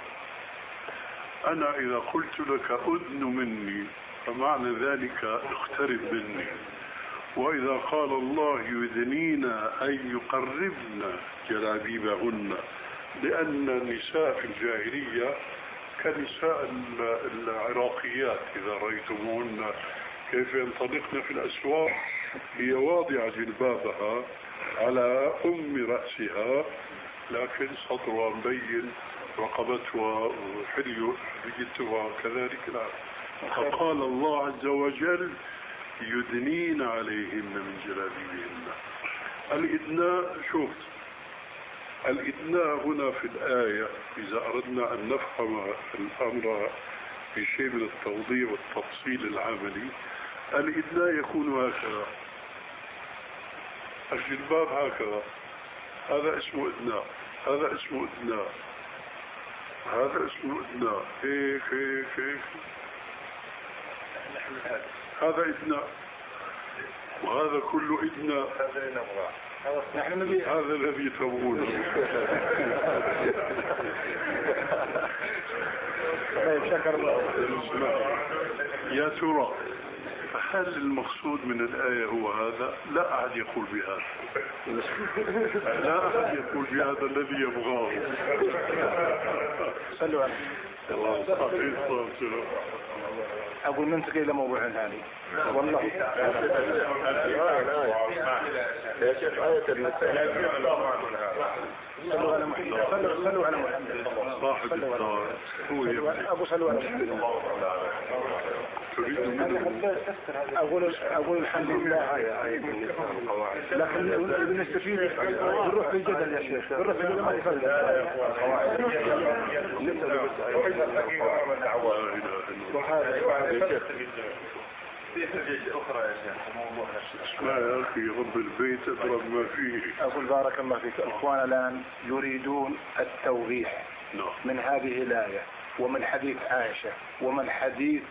أنا إذا قلت لك أدن مني فمعنى ذلك اقترب مني. وإذا قال الله يدنينا أي يقربنا جلابيبهن، لأن النساء في الجاهلية كنساء العراقيات إذا رأيتموهن كيف ينطلقن في الأسواق، هي واضعة جلبابها على رأسها، لكن صدرها مبين، رقبتها حليتها كذلك. لا. فقال الله عز وجل يدنين عليهن من جلابيبهن. الإدناء شوف الإدناء هنا في الآية إذا أردنا أن نفهم الأمر بشيء من التوضيح والتفصيل العملي، الإدناء يكون هكذا، الجلباب هكذا، هذا اسمه إدناء، هذا اسمه إدناء، هذا اسمه إدناء، هيك هيك هيك، هذا إدناء، وهذا كله إدناء، هذا الذي تبغونه. يا ترى هل المقصود من الآية هو هذا؟ لا أحد يقول بهذا، لا أحد يقول بهذا الذي يبغاه. صلوا عليه. أقول ننتقل إلى موضوع ثاني. والله يا شيخ آية النساء صلوا على محمد، صلوا على محمد صاحب الدار هو أبو صلوا على محمد. أقول الحمد لله، لكن بنستفيد بنروح في الجدل يا شيخ، بنروح في الجدل ما يفرق. اسمع يا أخي، رب البيت أضرب ما فيه. أقول بارك الله فيك. أخوانا الآن يريدون التوضيح من هذه الآية ومن حديث عائشة ومن حديث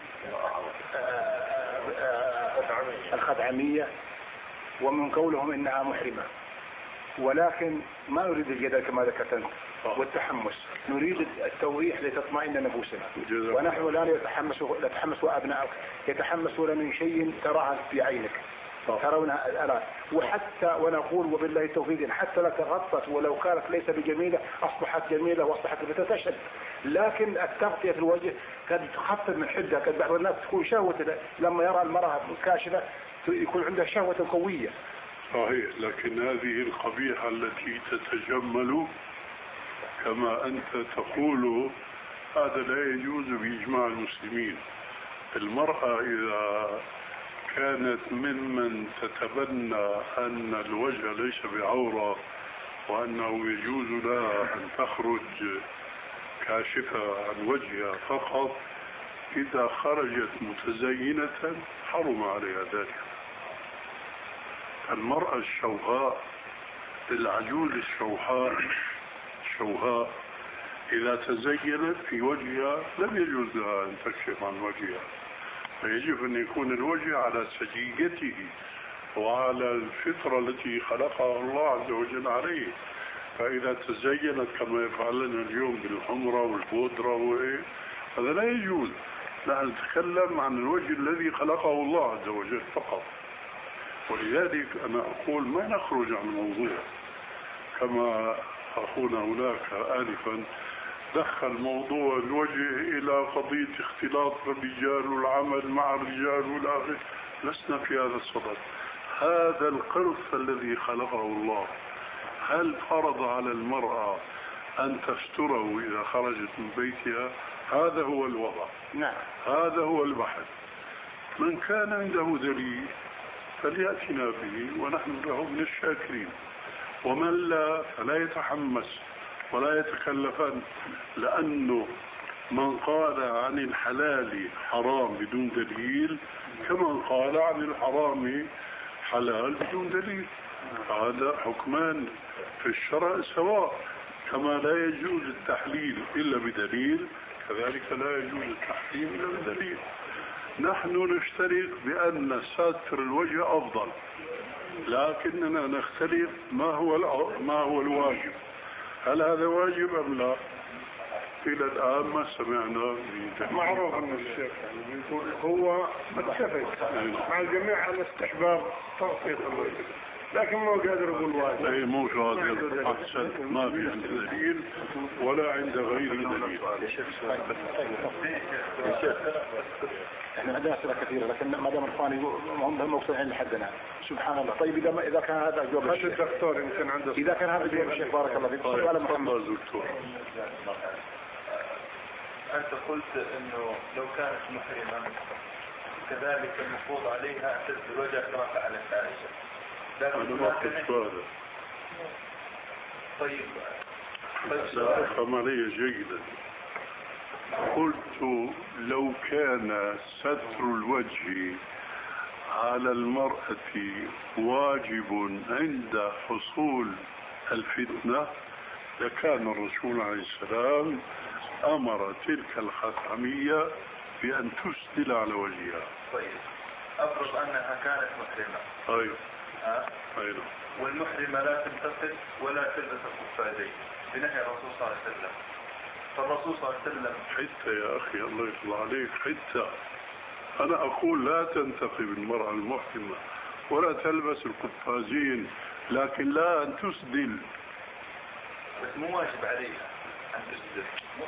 الخدعمية ومن قولهم إنها محرمة، ولكن ما نريد الجدل كما ذكرت أنت والتحمس، نريد التوضيح لتطمئن نفوسنا. ونحن الآن نتحمس وأبنائك يتحمسون من شيء تراه في عينك، ترونها الآن، وحتى ونقول وبالله التوفيق حتى لا تغطت ولو كانت ليس بجميلة أصبحت جميلة وأصبحت بتتشد، لكن التغطية في الوجه قد تخفف من حدة. قد بعض الناس تكون شهوة لما يرى المرأة كاشفة يكون عندها شهوة قوية. صحيح، لكن هذه القبيحة التي تتجمل كما أنت تقول هذا لا يجوز بإجماع المسلمين. المرأة إذا كانت ممن تتبنى أن الوجه ليس بعورة وأنه يجوز لها أن تخرج كاشفة عن وجهها فقط، إذا خرجت متزينة حرم عليها ذلك. المرأة الشوهاء، العجوز الشوهاء إذا تزينت في وجهها لم يجوز لها أن تكشف عن وجهها، فيجب أن يكون الوجه على سجيته وعلى الفطرة التي خلقها الله عز وجل عليه. فإذا تزينت كما يفعلنا اليوم بالحمرة والبودرة هذا لا يجوز. نحن نتكلم عن الوجه الذي خلقه الله عز وجل فقط. ولذلك أنا أقول ما نخرج عن الموضوع، كما أخونا هناك آنفا دخل موضوع الوجه إلى قضية اختلاط الرجال والعمل مع الرجال والآخر. لسنا في هذا الصدد. هذا القرص الذي خلقه الله هل فرض على المرأة أن تستره إذا خرجت من بيتها؟ هذا هو الوضع. نعم. هذا هو البحث. من كان عنده دليل فليأتنا به ونحن له من الشاكرين، ومن لا فلا يتحمس ولا يتكلفن، لأنه من قال عن الحلال حرام بدون دليل كمن قال عن الحرام حلال بدون دليل. هذا حكمان في الشرع سواء، كما لا يجوز التحليل إلا بدليل كذلك لا يجوز التحريم إلا بدليل. نحن نشترك بأن ساتر الوجه أفضل، لكننا نختلف ما هو الواجب. هل هذا واجب أم لا؟ إلى الآن ما سمعنا. معروف أن الشيخ يقول هو متفق مع الجميع على استحباب تغطية الوجه، لكن ما قادر يقول واجب. أي مو قادر. أحسن، ما في عند دليل ولا عند غير دليل. احنا عندنا أسئلة كثيرة، لكن ما دام الإخوان هم مقتنعين لحدنا سبحان الله. طيب إذا كان هذا جواب الشيخ الدكتور يمكن عنده، إذا كان هذا جواب الشيخ بارك الله فيك. صلى على محمد. دكتور، أنت قلت أنه لو كانت محرمة كذلك المفروض عليها أن تسد الوجه كما فعلت عائشة. أنا ما قلت هذا. طيب لا أفهم علي جيدا. قلت لو كان ستر الوجه على المرأة واجب عند حصول الفتنة لكان الرسول عليه السلام أمر تلك الخثعمية بأن تسدل على وجهها. طيب أفرض أنها كانت محرمة. أيوة. أيوة. والمحرمة لا تنتقد ولا تلبس القفازين بنهي الرسول صلى الله عليه وسلم. فالرسول صلى الله عليه وسلم حتى يا أخي الله يطلع عليك حتى أنا أقول لا تنتقب المرأة المحرمة ولا تلبس القفازين لكن لا أن تسدل. بس مو واجب عليها أن تسدل.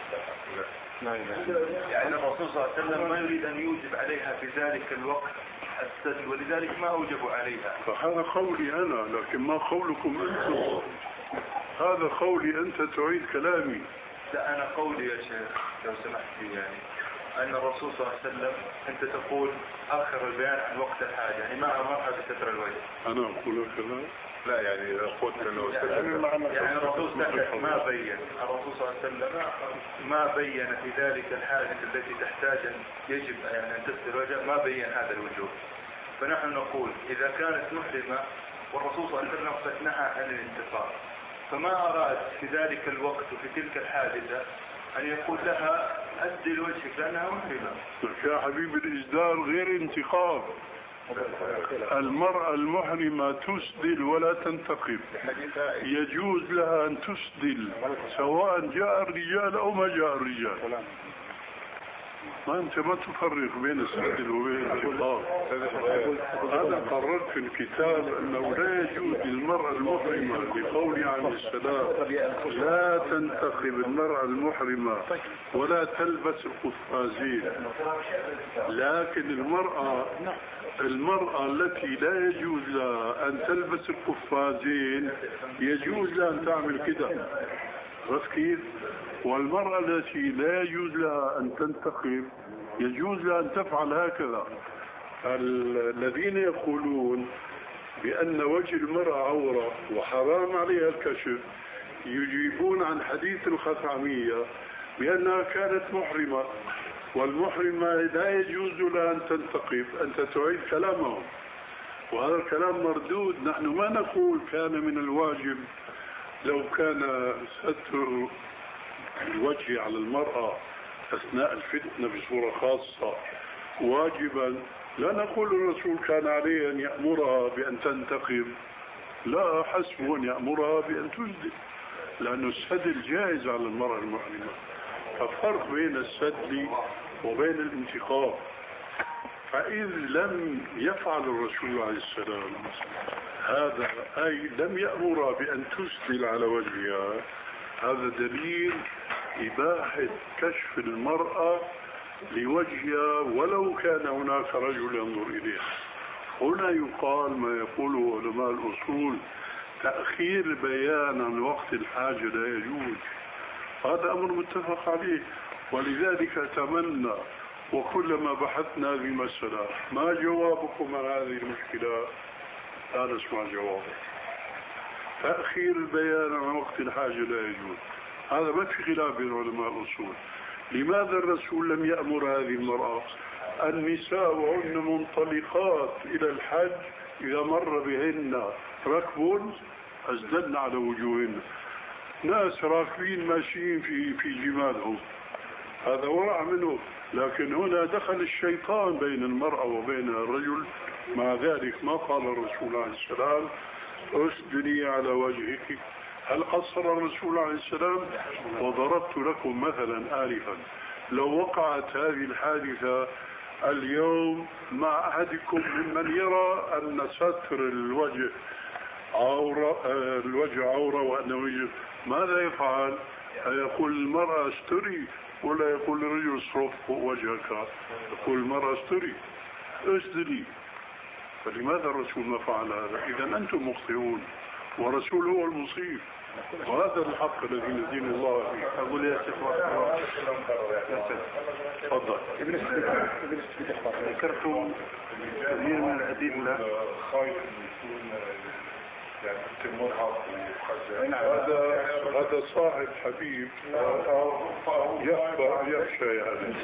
يعني الرسول صلى الله عليه وسلم ما يريد أن يوجب عليها في ذلك الوقت السدل ولذلك ما أوجبوا عليها. فهذا قولي أنا لكن ما قولكم أنتم. هذا قولي أنت تعيد كلامي. لا أنا قولي يا شيخ لو سمحت لي يعني أن الرسول صلى الله عليه وسلم أنت تقول أخر البيان عن وقت الحاجة يعني ما أمرها بستر الوجه. أنا أقول كذا؟ لا يعني قلت أنه يعني الرسول ما بين الرسول صلى الله عليه وسلم ما بين في ذلك الحاجة التي تحتاج يجب يعني أن تستر الوجه ما بين هذا الوجوب. فنحن نقول إذا كانت محرمة والرسول صلى الله عليه وسلم قد نهى عن الانتقاب فما أراد في ذلك الوقت وفي تلك الحادثة أن يقول لها أسدل وجهك لأنها محرمة. يا حبيبي الإسدال غير انتقاب. المرأة المحرمة تسدل ولا تنتقب. يجوز لها أن تسدل سواء جاء الرجال أو ما جاء الرجال. ما أنت ما تفرق بين السدل وبين الانتقاب. أنا قررت في الكتاب أنه لا يجوز للمرأة المحرمة لقول عليه السلام لا تنتقب المرأة المحرمة ولا تلبس القفازين. لكن المرأة التي لا يجوز لها أن تلبس القفازين يجوز لها أن تعمل كده. بس كيف؟ والمرأة التي لا يجوز لها أن تنتقب يجوز لها أن تفعل هكذا. الذين يقولون بأن وجه المرأة عورة وحرام عليها الكشف يجيبون عن حديث الخثعمية بأنها كانت محرمة والمحرمة لا يجوز لها أن تنتقب. أنت تعيد كلامهم وهذا الكلام مردود. نحن ما نقول كان من الواجب لو كان ستر الوجه على المرأة أثناء الفتنة بصورة خاصة واجبا لا نقول الرسول كان عليه أن يأمرها بأن تنتقب. لا حسب أن يأمرها بأن تسدل لأن السدل جائز على المرأة المحرمة. ففرق بين السدل وبين الانتقاب. فإذ لم يفعل الرسول عليه السلام هذا أي لم يأمرها بأن تسدل على وجهها هذا دليل إباحة كشف المرأة لوجهها ولو كان هناك رجل ينظر إليها. هنا يقال ما يقوله علماء الأصول تأخير بيان عن وقت الحاجة لا يجوز. هذا أمر متفق عليه. ولذلك أتمنى وكلما بحثنا هذه المسألة ما جوابكم عن هذه المشكلة لا نسمع جوابه. تأخير البيان عن وقت الحاجة لا يجوز. هذا ما في خلاف بين علماء الأصول. لماذا الرسول لم يأمر هذه المرأة؟ النساء وهن منطلقات إلى الحج إذا مر بهن ركب أسدلن على وجوهن. ناس راكبين ماشيين في جمالهم هذا ورع منه. لكن هنا دخل الشيطان بين المرأة وبين الرجل. مع ذلك ما قال الرسول عليه السلام اسدلي على وجهك. هل قصر الرسول عليه السلام؟ وضربت لكم مثلا آلفا لو وقعت هذه الحادثة اليوم مع أحدكم ممن يرى أن ستر الوجه عورة وأنه يجب ماذا يفعل؟ يقول المرأة استري ولا يقول الرجل اصرف وجهك؟ يقول المرأة استري اسدلي. فلماذا الرسول ما فعل هذا؟ إذا أنتم مخطئون ورسول هو المصيب وهذا الحق الذي ندين الله فيه. أقول يا شيخ تفضل. ذكرتم كثير من الأدلة يعني كنت مرهق وخزان. هذا صاحب حبيب يخشى يعني.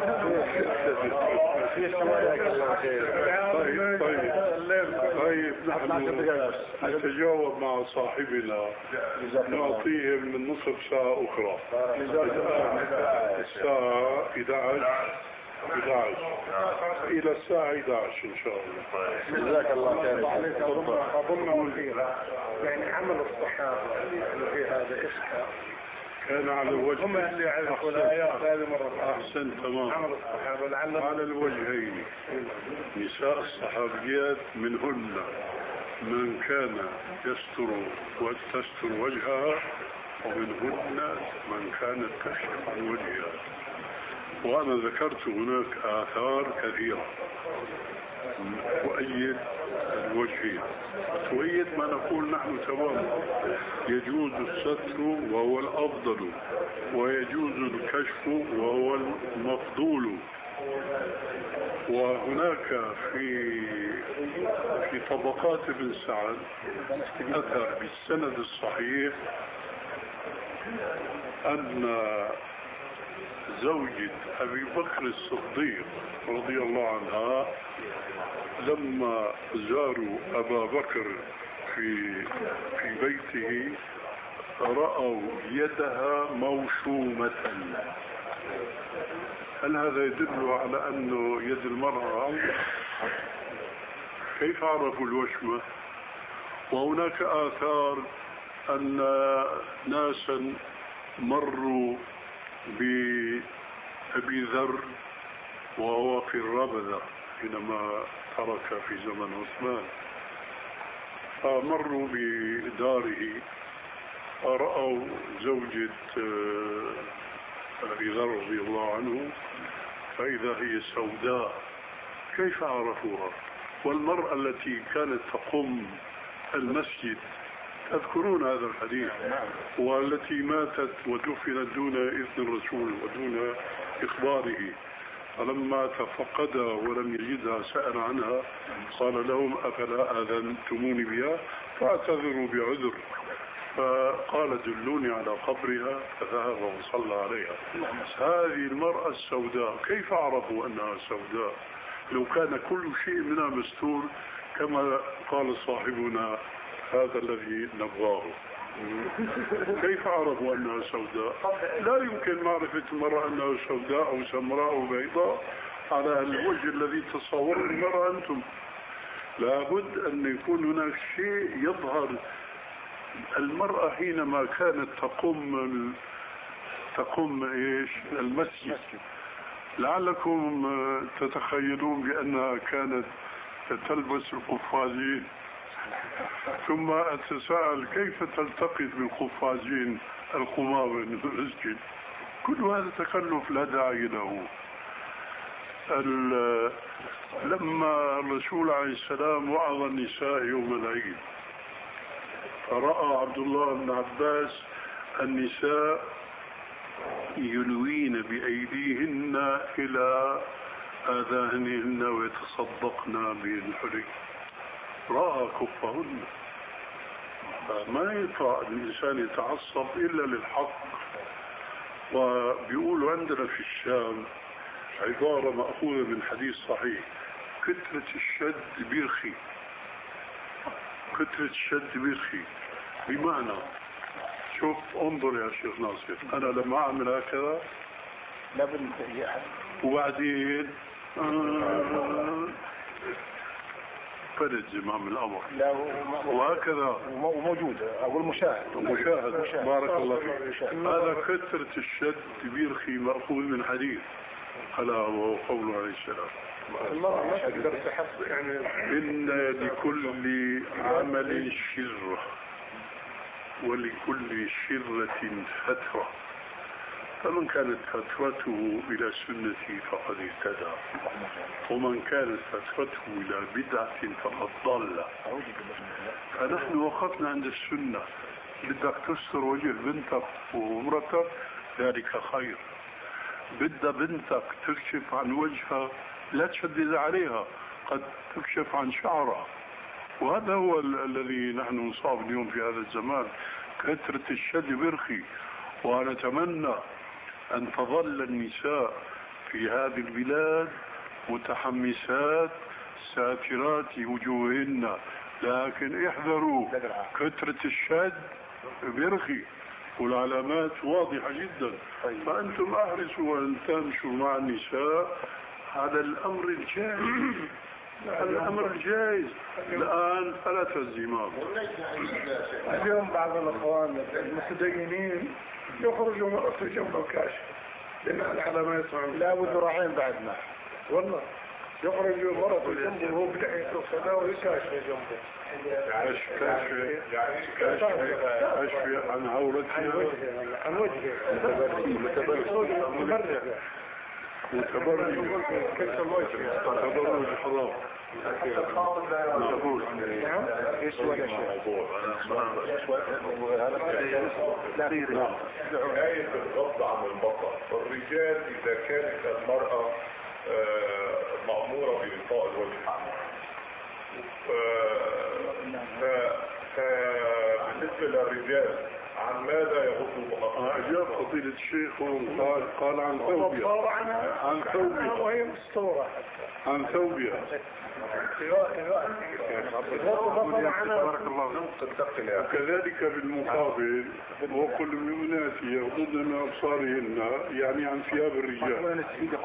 طيب نحن نتجاوب مع صاحبنا نعطيه من نصف ساعة أخرى. الساعة 11 إلى الساعة 11 إن شاء الله. جزاك الله خير. أظن يعني عمل الصحابة في هذا إشكال كان على الوجه. هم اللي يعرفوا الآيات هذه مرة. أحسن تمام. عمل الصحابة على الوجهين. نساء الصحابيات منهن من كان يستر وتستر وجهها ومنهن من كانت تكشف عن وجهها. وأنا ذكرت هناك آثار كثيرة تؤيد الوجهين، تؤيد ما نقول نحن تماما. يجوز الستر وهو الأفضل، ويجوز الكشف وهو المفضول. وهناك في طبقات ابن سعد أثر بالسند الصحيح أن زوجة أبي بكر الصديق رضي الله عنها لما زاروا أبا بكر في بيته رأوا يدها موشومة. هل هذا يدل على أنه يد المرأة؟ كيف عرفوا الوشمة؟ وهناك آثار أن ناسا مروا بأبي ذر وهو في الربذة حينما ترك في زمن عثمان، فمروا بداره فرأوا زوجة أبي ذر رضي الله عنه فإذا هي سوداء. كيف عرفوها؟ والمرأة التي كانت تقوم المسجد تذكرون هذا الحديث، والتي ماتت ودفنت دون إذن الرسول ودون إخباره، فلما تفقدها ولم يجدها سأل عنها قال لهم أفلا آذنتموني بها فاعتذروا بعذر، فقال دلوني على قبرها فذهب وصلى عليها. هذه المرأة السوداء كيف عرفوا أنها سوداء لو كان كل شيء منها مستور كما قال صاحبنا هذا الذي نبغاه؟ كيف عرفوا أنها سوداء؟ لا يمكن معرفة المرأة أنها سوداء أو سمراء أو بيضاء على الوجه الذي تصور المرأة أنتم. لابد أن يكون هناك شيء يظهر. المرأة حينما كانت تقوم المسجد لعلكم تتخيلون بأنها كانت تلبس القفازين، ثم أتساءل كيف تلتقط بالقفازين القمامة من المسجد؟ كل هذا تكلف لا داعي له. لما الرسول عليه السلام وعظ النساء يوم العيد فرأى عبد الله بن عباس النساء يلوين بأيديهن إلى آذانهن ويتصدقن بالحلي، رأى كفهن. ما يطلع الإنسان يتعصب إلا للحق. وبيقولوا عندنا في الشام عبارة مأخوذة من حديث صحيح: كترة الشد بيرخي. كترة الشد بيرخي بمعنى، شوف انظر يا شيخ ناصر، أنا لما أعمل هكذا وبعدين فرد زمام الأمر وهكذا وموجود أو المشاهد بارك الله فيك. هذا كثرة الشد بيرخي مأخوذ من حديث ألا وهو قوله عليه السلام: إن لكل عمل شرة ولكل شرة فترة، فمن كانت فترته إلى سنتي فقد اهتدى، ومن كانت فترته إلى بدعة فقد ضل. فنحن وقفنا عند السنة. بدك تستر وجه بنتك ومرتك ذلك خير. بدها بنتك تكشف عن وجهها لا تشدد عليها، قد تكشف عن شعرها وهذا هو الذي نحن نصاب اليوم في هذا الزمان، كثرة الشد برخي. ونتمنى أن تظل النساء في هذه البلاد متحمسات ساترات وجوههن، لكن احذروا كثرة الشد برخي والعلامات واضحة جدا. فأنتم أحرصوا أن تمشوا مع النساء على الأمر الجائز. الأمر الجائز الآن فلا تزيمات. اليوم بعض الأخوان المتدينين يخرجوا مرة جنب الكاشف لأن العلامات لا وذراعين بعدنا والله، يخرجوا مرة جنبه وهو بلحية الصلاة ويكاشف جنبه. أشفي عن عورتها عن وجهه وتبرج حرام. ايش ولا شيء آية الغض عن البصر. الرجال إذا كانت المرأة مأمورة بإلقاء الوجه فبالنسبة للرجال عن ماذا يغضوا؟ أجاب فضيلة الشيخ قال عن ثوبها، عن ثوبها وهي مستورة عن ثوبها. وكذلك بالمقابل وكل المؤمنات يغضضن من أبصارهن يعني عن ثياب الرجال.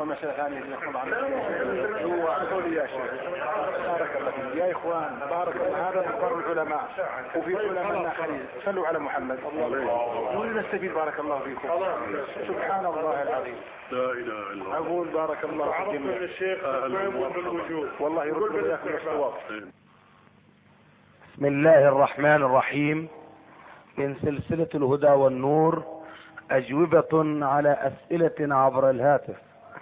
يا إخوان بارك الله، هذا أخبار العلماء وفي علماء آخرين. صلوا على محمد ونستفيد. بارك الله فيكم. سبحان الله العظيم، لا إله إلا الله. أقول بارك الله في الجميع. الشيخ ما يقول بالوجود والله يرد بالله الصواب. بسم الله الرحمن الرحيم. من سلسلة الهدى والنور، أجوبة على أسئلة عبر الهاتف.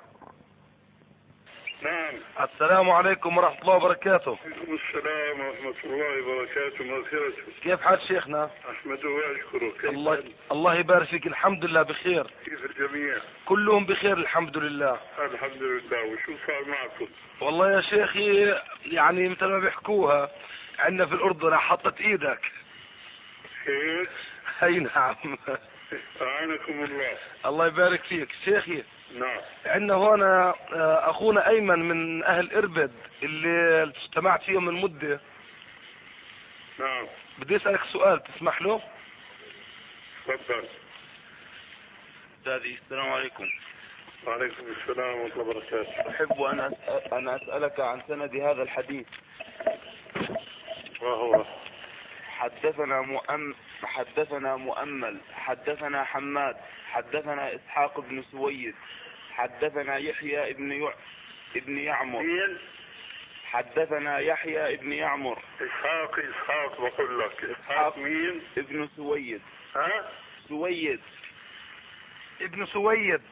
نعم. السلام عليكم ورحمة الله وبركاته. عليكم السلام ورحمة الله وبركاته. مغفرته. كيف حال شيخنا؟ أحمده وأشكره. الله يبارك فيك. الحمد لله بخير. كيف الجميع؟ كلهم بخير الحمد لله. الحمد لله. وشو صار معكم؟ والله يا شيخي يعني مثل ما بيحكوها عندنا في الأردن حطت إيدك. هيك؟ أي نعم. أعانكم الله. الله يبارك فيك شيخي. نعم. عندنا هنا أخونا أيمن من أهل إربد اللي اجتمعت فيهم من مدة. نعم. بدي أسألك سؤال تسمح له؟ تفضل. أستاذي السلام عليكم. وعليكم السلام ورحمة الله وبركاته. أحب أن أسألك عن سند هذا الحديث. وهو حدثنا مؤمل، حدثنا حماد، حدثنا إسحاق بن سويد، حدثنا يحيى ابن يعمر. حدثنا يحيى ابن يعمر. إسحاق بقول لك. إسحاق مين؟ ابن سويد. ها؟ سويد. ابن سويد.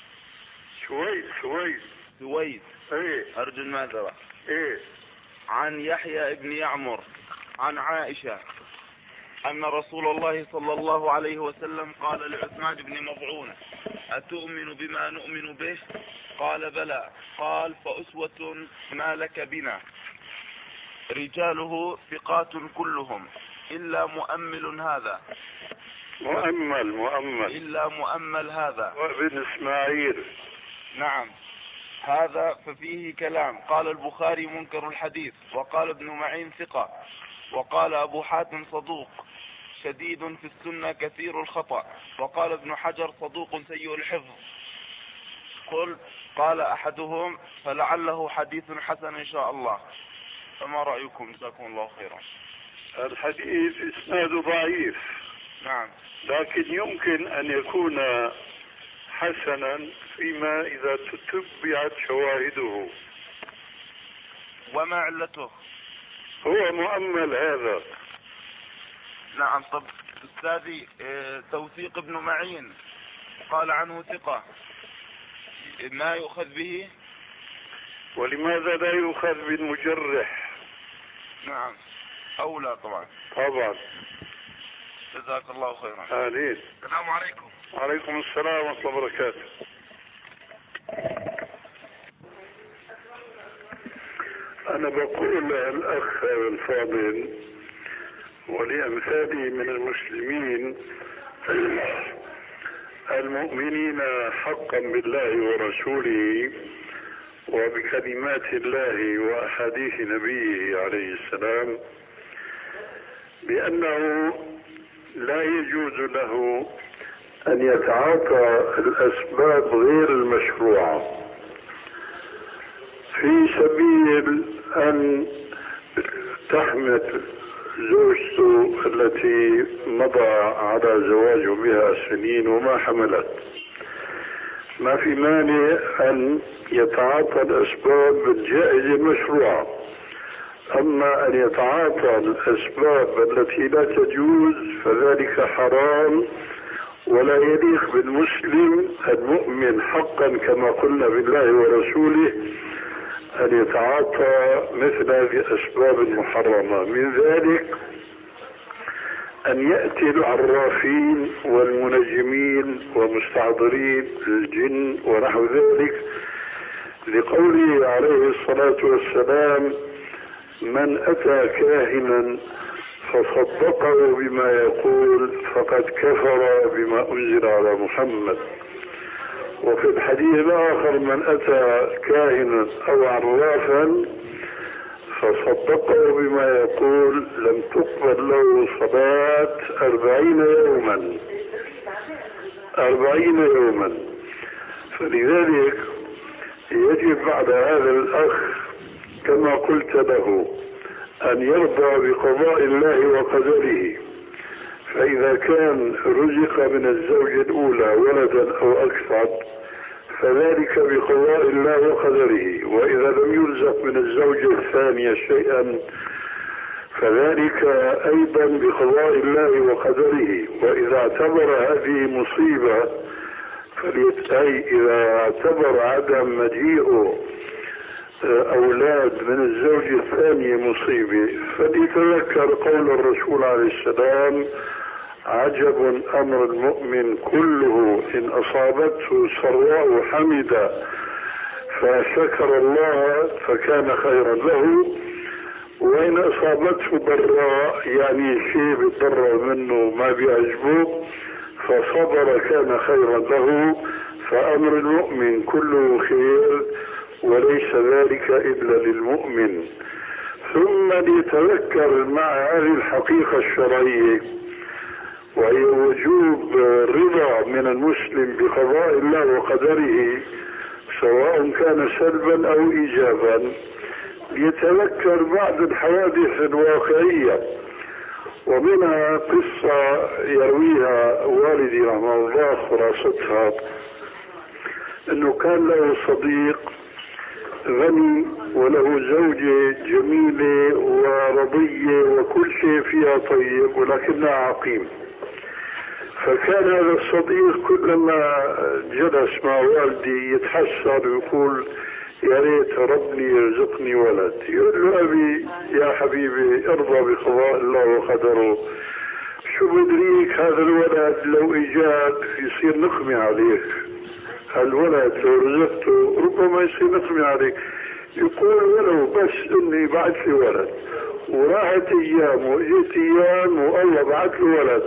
سويد. ايه. أرجو المعذرة. ايه. عن يحيى ابن يعمر عن عائشة أن رسول الله صلى الله عليه وسلم قال لعثمان بن مظعون: أتؤمن بما نؤمن به؟ قال: بلى. قال: فأسوة ما لك بنا. رجاله ثقات كلهم إلا مؤمل هذا. إلا مؤمل هذا وابن إسماعيل. نعم. هذا ففيه كلام. قال البخاري: منكر الحديث. وقال ابن معين: ثقة. وقال أبو حاتم: صدوق شديد في السنة كثير الخطأ. وقال ابن حجر: صدوق سيء الحفظ. قال أحدهم: فلعله حديث حسن إن شاء الله. فما رأيكم؟ جزاكم الله خيرا. الحديث إسناده ضعيف. نعم. لكن يمكن أن يكون حسنا فيما إذا تتبعت شواهده. وما علته؟ هو مؤمل هذا. نعم. طب أستاذي، توثيق ابن معين قال عنه ثقة، ما يؤخذ به؟ ولماذا لا يؤخذ بالمجرح؟ نعم. أولى طبعا. جزاك الله خيرا. آمين. السلام عليكم. وعليكم السلام ورحمة الله وبركاته. أنا بقول الأخ الفاضل ولأمثالي من المسلمين المؤمنين حقا بالله ورسوله وبكلمات الله وأحاديث نبيه عليه السلام بأنه لا يجوز له أن يتعاطى الأسباب غير المشروعة في سبيل أن تحمل زوجته التي مضى على زواجه بها سنين وما حملت. ما في مانع أن يتعاطى الأسباب الجائزة المشروعة، أما أن يتعاطى الأسباب التي لا تجوز فذلك حرام ولا يليق بالمسلم المؤمن حقا كما قلنا بالله ورسوله أن يتعاطى مثل هذه الأسباب المحرمة. من ذلك أن يأتي العرافين والمنجمين ومستحضرين الجن ونحو ذلك، لقوله عليه الصلاة والسلام: من أتى كاهنا فصدقه بما يقول فقد كفر بما أنزل على محمد. وفي الحديث الآخر: من أتى كاهنا أو عرافا فصدقه بما يقول لم تقبل له صلاة 40 يوما. فلذلك يجب بعد هذا الأخ كما قلت له أن يرضى بقضاء الله وقدره، فإذا كان رزق من الزوجة الأولى ولدا أو أكثر فذلك بقضاء الله وقدره، وإذا لم يرزق من الزوجة الثانية شيئا فذلك أيضا بقضاء الله وقدره. وإذا اعتبر هذه مصيبة أي إذا اعتبر عدم مجيء أولاد من الزوجة الثانية مصيبة فليتذكر قول الرسول عليه السلام: عجب أمر المؤمن كله إن أصابته سراء حمد فشكر الله فكان خيرا له، وإن أصابته ضراء يعني شيء بيتضرر منه ما بيعجبه فصبر كان خيرا له. فأمر المؤمن كله خير وليس ذلك إلا للمؤمن. ثم ليتذكر مع هذه الحقيقة الشرعية وهي وجوب الرضا من المسلم بقضاء الله وقدره سواء كان سلبا أو إيجابا، يتذكر بعض الحوادث الواقعية. ومنها قصة يرويها والدي رحمه الله خلاصتها أنه كان له صديق غني وله زوجة جميلة ورضية وكل شيء فيها طيب ولكنها عقيم. فكان هذا الصديق كلما جلس مع والدي يتحسر ويقول: يا ريت ربني يرزقني ولد. يقول له: أبي يا حبيبي ارضى بقضاء الله وقدره، شو بدريك هذا الولد لو اجاك يصير نقمة عليك، هالولد لو رزقته ربما يصير نقمة عليك. يقول: ولو بس اني بعت لي ولد. وراحت ايام واجت ايام والله بعت له ولد،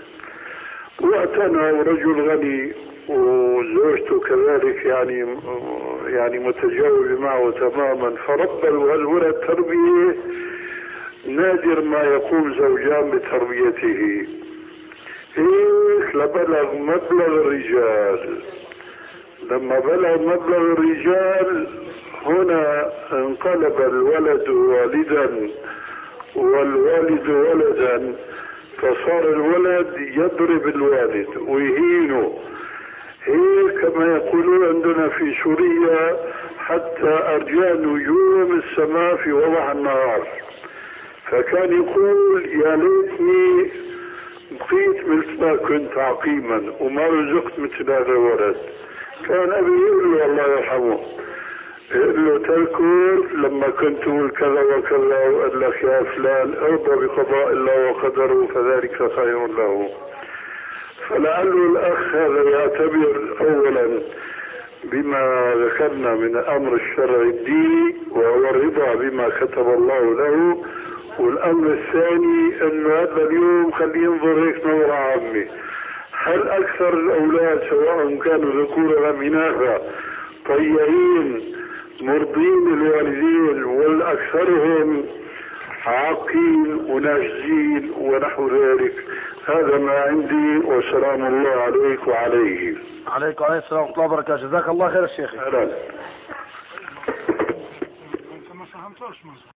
واعتنى رجل غني وزوجته كذلك يعني متجاوبة معه تماما، فربى الولد تربية نادر ما يقوم زوجان بتربيته. هيك لبلغ مبلغ الرجال. لما بلغ مبلغ الرجال هنا انقلب الولد والدا والوالد ولدا، فصار الولد يضرب الوالد ويهينه. هيك كما يقولون عندنا في سوريا: حتى أرجاء نجوم السماء في وضع النهار. فكان يقول: يا ليتني بقيت مثل ما كنت عقيما وما رزقت مثل هذا الولد. كان أبي يقول له الله يرحمه، يقول له: تذكر لما كنت تقول كذا وكذا وقال لك يا فلان ارضى بقضاء الله وقدره فذلك خير له. فلعله الأخ هذا يعتبر أولا بما ذكرنا من الأمر الشرعي الديني وهو الرضا بما كتب الله له، والأمر الثاني أنه هذا اليوم خليه ينظر هيك نظرة عامة. هل أكثر الأولاد سواء كانوا ذكورا أم إناثا طيعين مرضين للوالدين، والأكثرهم عاقين وناشزين ونحو ذلك؟ هذا ما عندي، والسلام الله عليك وعليه. عليكم وعليكم السلام ورحمة الله وبركاته. جزاك الله خير الشيخ. أهلا.